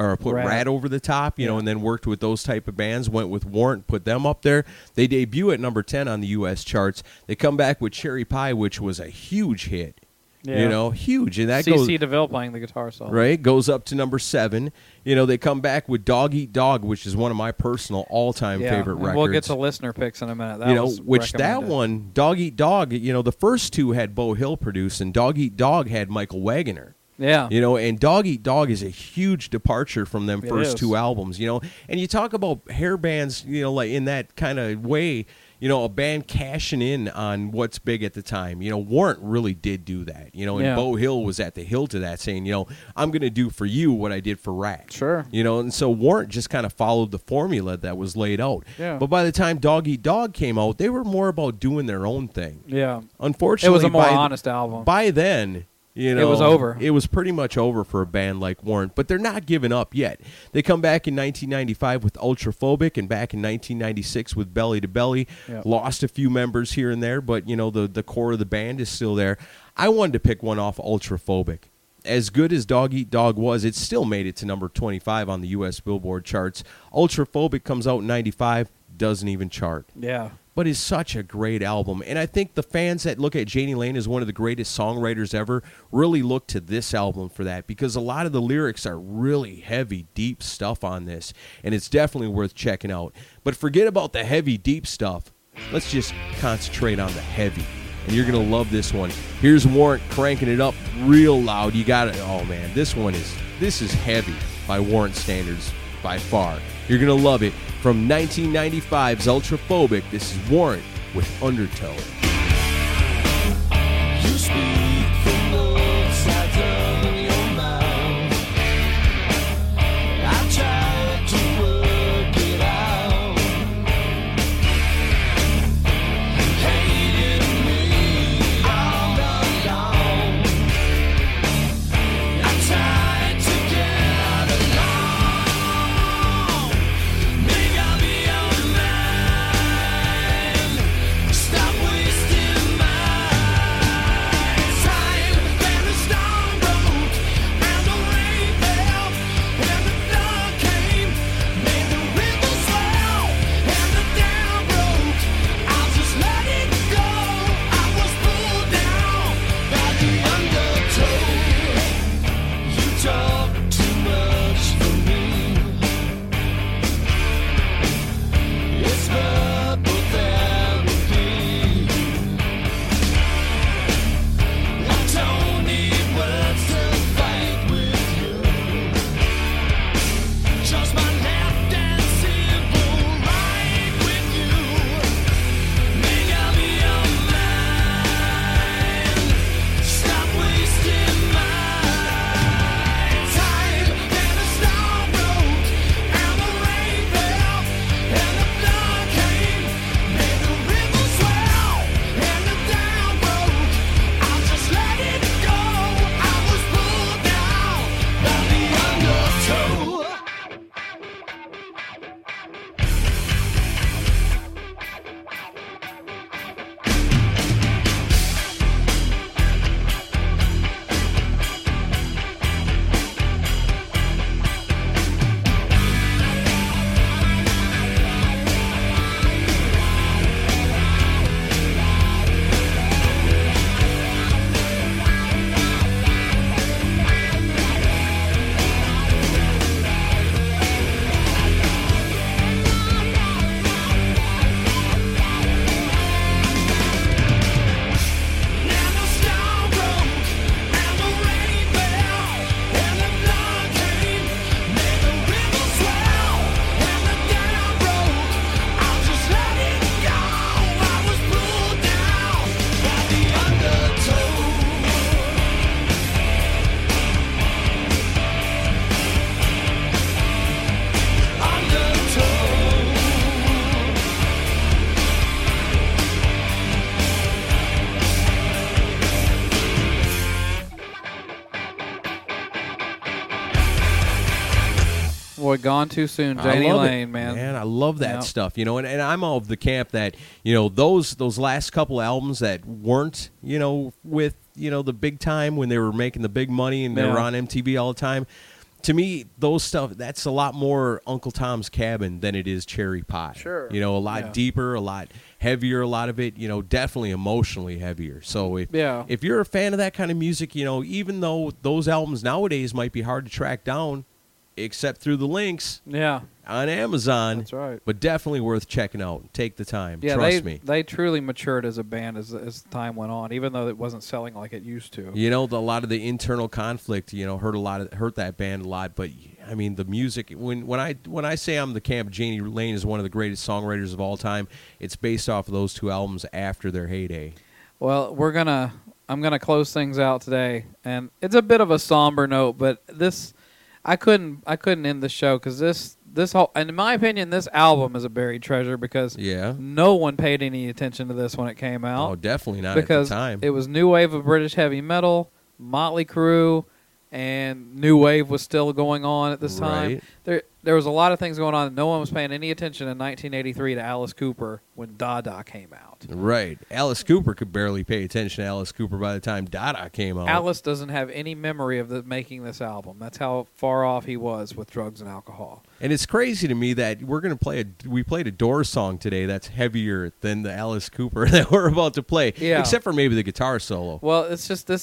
Rat over the top, and then worked with those type of bands, went with Warrant, put them up there. They debut at number 10 on the U.S. charts. They come back with Cherry Pie, which was a huge hit. Yeah. Huge. And that C.C. DeVille playing the guitar solo. Right, goes up to number 7. They come back with Dog Eat Dog, which is one of my personal all-time favorite records. We'll get to listener picks in a minute. That one, Dog Eat Dog, the first two had Beau Hill produce, and Dog Eat Dog had Michael Wagoner. Yeah. And Dog Eat Dog is a huge departure from them first two albums, And you talk about hair bands, like in that kind of way, a band cashing in on what's big at the time. Warrant really did do that, and Beau Hill was at the hilt of that, saying, I'm going to do for you what I did for Rat. Sure. And so Warrant just kind of followed the formula that was laid out. Yeah. But by the time Dog Eat Dog came out, they were more about doing their own thing. Yeah. Unfortunately, it was a more honest album. By then, it was over. It was pretty much over for a band like Warrant, but they're not giving up yet. They come back in 1995 with Ultraphobic, and back in 1996 with Belly to Belly. Yep. Lost a few members here and there, but the core of the band is still there. I wanted to pick one off Ultraphobic. As good as Dog Eat Dog was, it still made it to number 25 on the U.S. Billboard charts. Ultraphobic comes out in 95, doesn't even chart. Yeah. But is such a great album. And I think the fans that look at Janie Lane as one of the greatest songwriters ever really look to this album for that, because a lot of the lyrics are really heavy, deep stuff on this, and it's definitely worth checking out. But forget about the heavy, deep stuff. Let's just concentrate on the heavy, and you're going to love this one. Here's Warrant cranking it up real loud. You got it. Oh, man, this is heavy by Warrant standards by far. You're going to love it. From 1995's Ultraphobic, this is Warrant with Undertow. You speak from both sides of your mouth. I tried to work it out. Hated me all night long. I tried to get along. Make up your mind. Stop wasting mine. Boy, Gone Too Soon, I Janie love Lane, it, man. I love that Yep. stuff, you know, and I'm of the camp that, you know, those last couple albums that weren't, you know, with, you know, the big time when they were making the big money and they Yeah. were on MTV all the time. To me, those stuff, that's a lot more Uncle Tom's Cabin than it is Cherry Pie. Sure. You know, a lot Yeah. deeper, a lot heavier, a lot of it, you know, definitely emotionally heavier. So if you're a fan of that kind of music, you know, even though those albums nowadays might be hard to track down, except through the links Yeah. on Amazon. That's right. But definitely worth checking out. Take the time. Yeah, Trust me. they truly matured as a band as time went on, even though it wasn't selling like it used to. You know, a lot of the internal conflict, you know, hurt that band a lot. But I mean, the music. When I say I'm the camp, Janie Lane is one of the greatest songwriters of all time. It's based off of those two albums after their heyday. Well, I'm gonna close things out today, and it's a bit of a somber note, but I couldn't end the show because this whole, and in my opinion, this album is a buried treasure because Yeah. no one paid any attention to this when it came out. Oh, definitely not because at the time. it was new wave of British heavy metal, Motley Crue, and new wave was still going on at this time. Right. There was a lot of things going on. No one was paying any attention in 1983 to Alice Cooper when Dada came out. Right. Alice Cooper could barely pay attention to Alice Cooper by the time Dada came out. Alice doesn't have any memory of making this album. That's how far off he was with drugs and alcohol. And it's crazy to me that we played a Doors song today that's heavier than the Alice Cooper that we're about to play. Yeah. Except for maybe the guitar solo. Well, it's just it's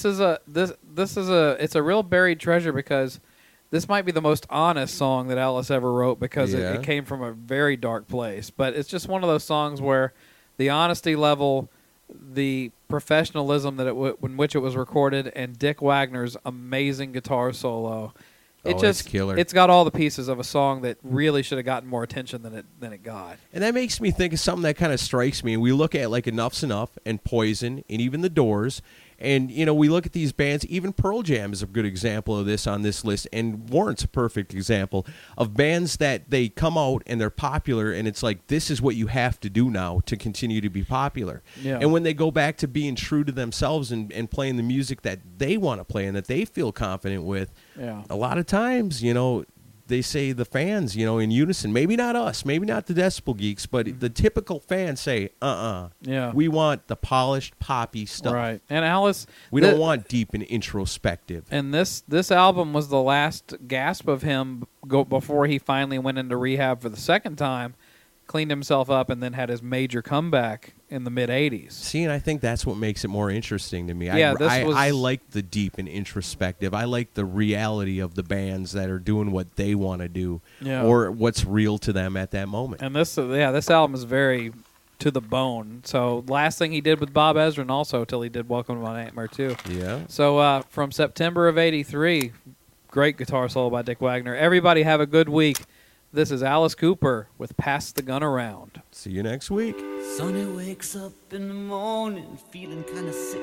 a real buried treasure because this might be the most honest song that Alice ever wrote because Yeah. it came from a very dark place. But it's just one of those songs where the honesty level, the professionalism that in which it was recorded, and Dick Wagner's amazing guitar solo. It's killer. It's got all the pieces of a song that really should have gotten more attention than it got. And that makes me think of something that kind of strikes me. And we look at like Enough's Enough and Poison and even the Doors. And, you know, we look at these bands. Even Pearl Jam is a good example of this on this list. And Warrant's a perfect example of bands that they come out and they're popular. And it's like, this is what you have to do now to continue to be popular. Yeah. And when they go back to being true to themselves and playing the music that they want to play and that they feel confident with, Yeah. a lot of times, you know, they say the fans, you know, in unison, maybe not us, maybe not the Decibel Geeks, but the typical fans say, Yeah. we want the polished, poppy stuff. Right. And Alice, We don't want deep and introspective. And this album was the last gasp of him before he finally went into rehab for the second time, cleaned himself up, and then had his major comeback in the mid-'80s. See, and I think that's what makes it more interesting to me. Yeah, I like the deep and introspective. I like the reality of the bands that are doing what they want to do Yeah. or what's real to them at that moment. And this album is very to the bone. So last thing he did with Bob Ezrin also till he did Welcome to My Nightmare 2. Yeah. So from September of '83, great guitar solo by Dick Wagner. Everybody have a good week. This is Alice Cooper with Pass the Gun Around. See you next week. Sonny wakes up in the morning feeling kinda sick.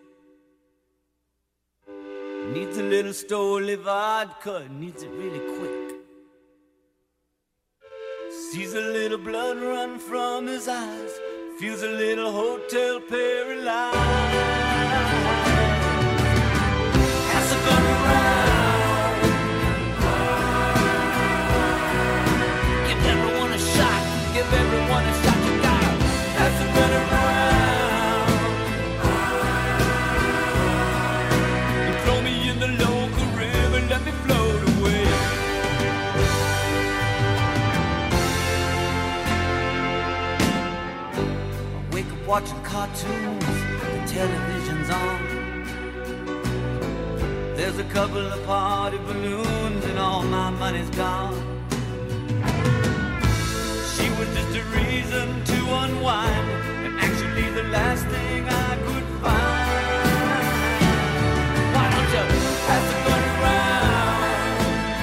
Needs a little Stoli vodka, needs it really quick. Sees a little blood run from his eyes, feels a little hotel paralyzed. Pass a gun around, give everyone a shot, give everyone a shot. You gotta pass a gun around. You throw me in the local river, let me float away. I wake up watching cartoons, the television's on. There's a couple of party balloons and all my money's gone. She was just a reason to unwind, and actually the last thing I could find. Why don't you pass the gun around?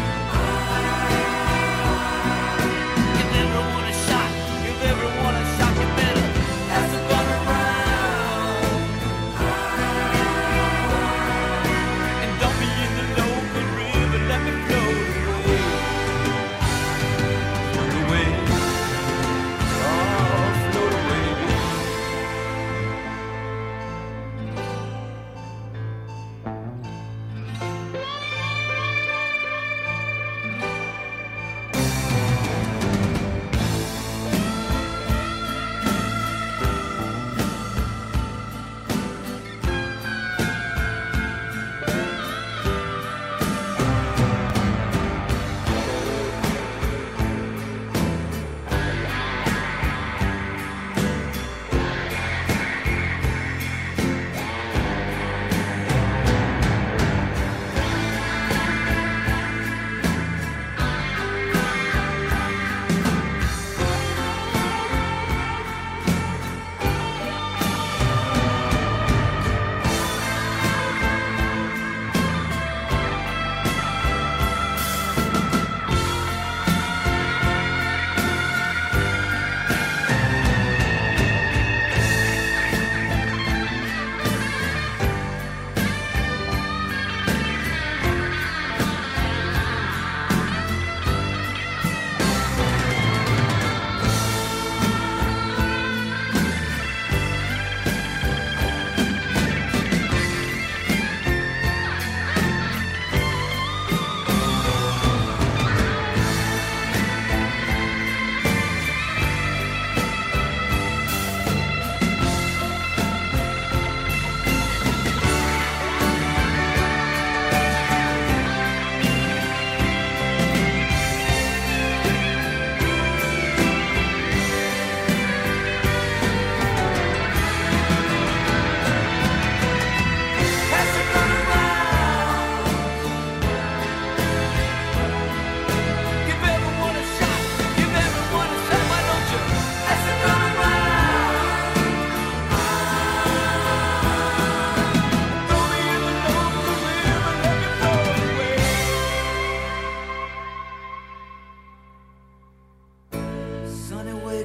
Give everyone a shot, give everyone a shot. You better pass the gun around. And dump me in the local river, let me float away.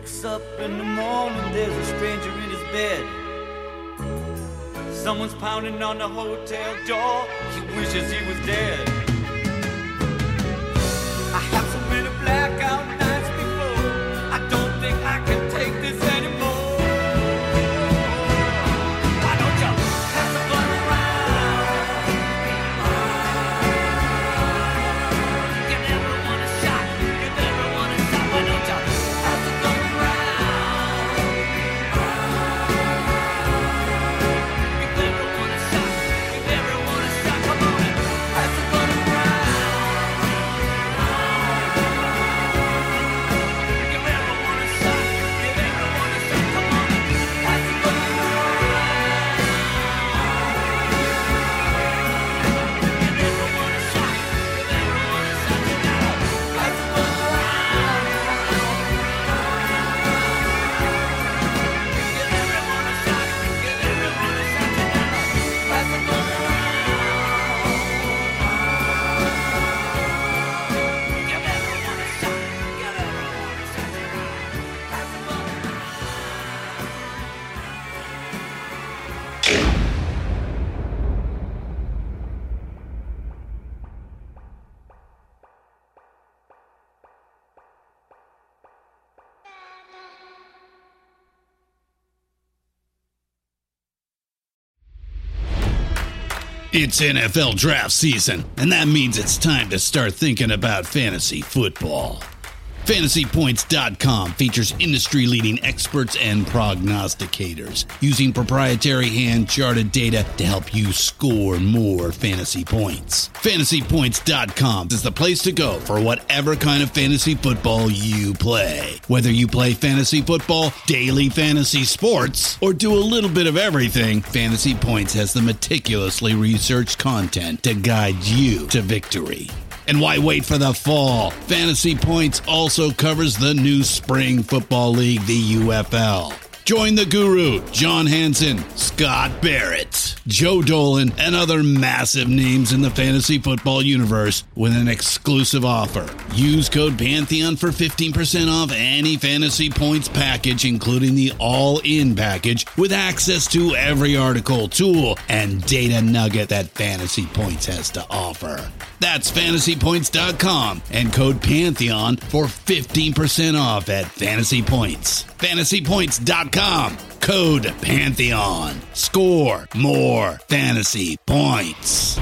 wakes up in the morning, there's a stranger in his bed. Someone's pounding on the hotel door, he wishes he was dead. I have so many blackout nights before, I don't think I can take this anymore. Why don't you pass the gun around? Give everyone a shot, give everyone a shot. Why don't you pass the gun around? Give everyone a shot, give everyone a shot. Come on and pass the gun around. Give everyone a shot, give everyone a shot. Come on and pass the gun around. Give everyone a shot, give everyone a shot. You gotta pass the gun around. Give everyone a shot, give everyone a shot. You gotta pass the gun around. Give everyone a shot, give everyone a shot. You gotta pass the gun It's NFL draft season, and that means it's time to start thinking about fantasy football. FantasyPoints.com features industry-leading experts and prognosticators using proprietary hand-charted data to help you score more fantasy points. FantasyPoints.com is the place to go for whatever kind of fantasy football you play. Whether you play fantasy football, daily fantasy sports, or do a little bit of everything, Fantasy Points has the meticulously researched content to guide you to victory. And why wait for the fall? Fantasy Points also covers the new spring football league, the UFL. Join the guru, John Hansen, Scott Barrett, Joe Dolan, and other massive names in the fantasy football universe with an exclusive offer. Use code Pantheon for 15% off any Fantasy Points package, including the all-in package, with access to every article, tool, and data nugget that Fantasy Points has to offer. That's FantasyPoints.com and code Pantheon for 15% off at Fantasy Points. FantasyPoints.com, code Pantheon. Score more fantasy points.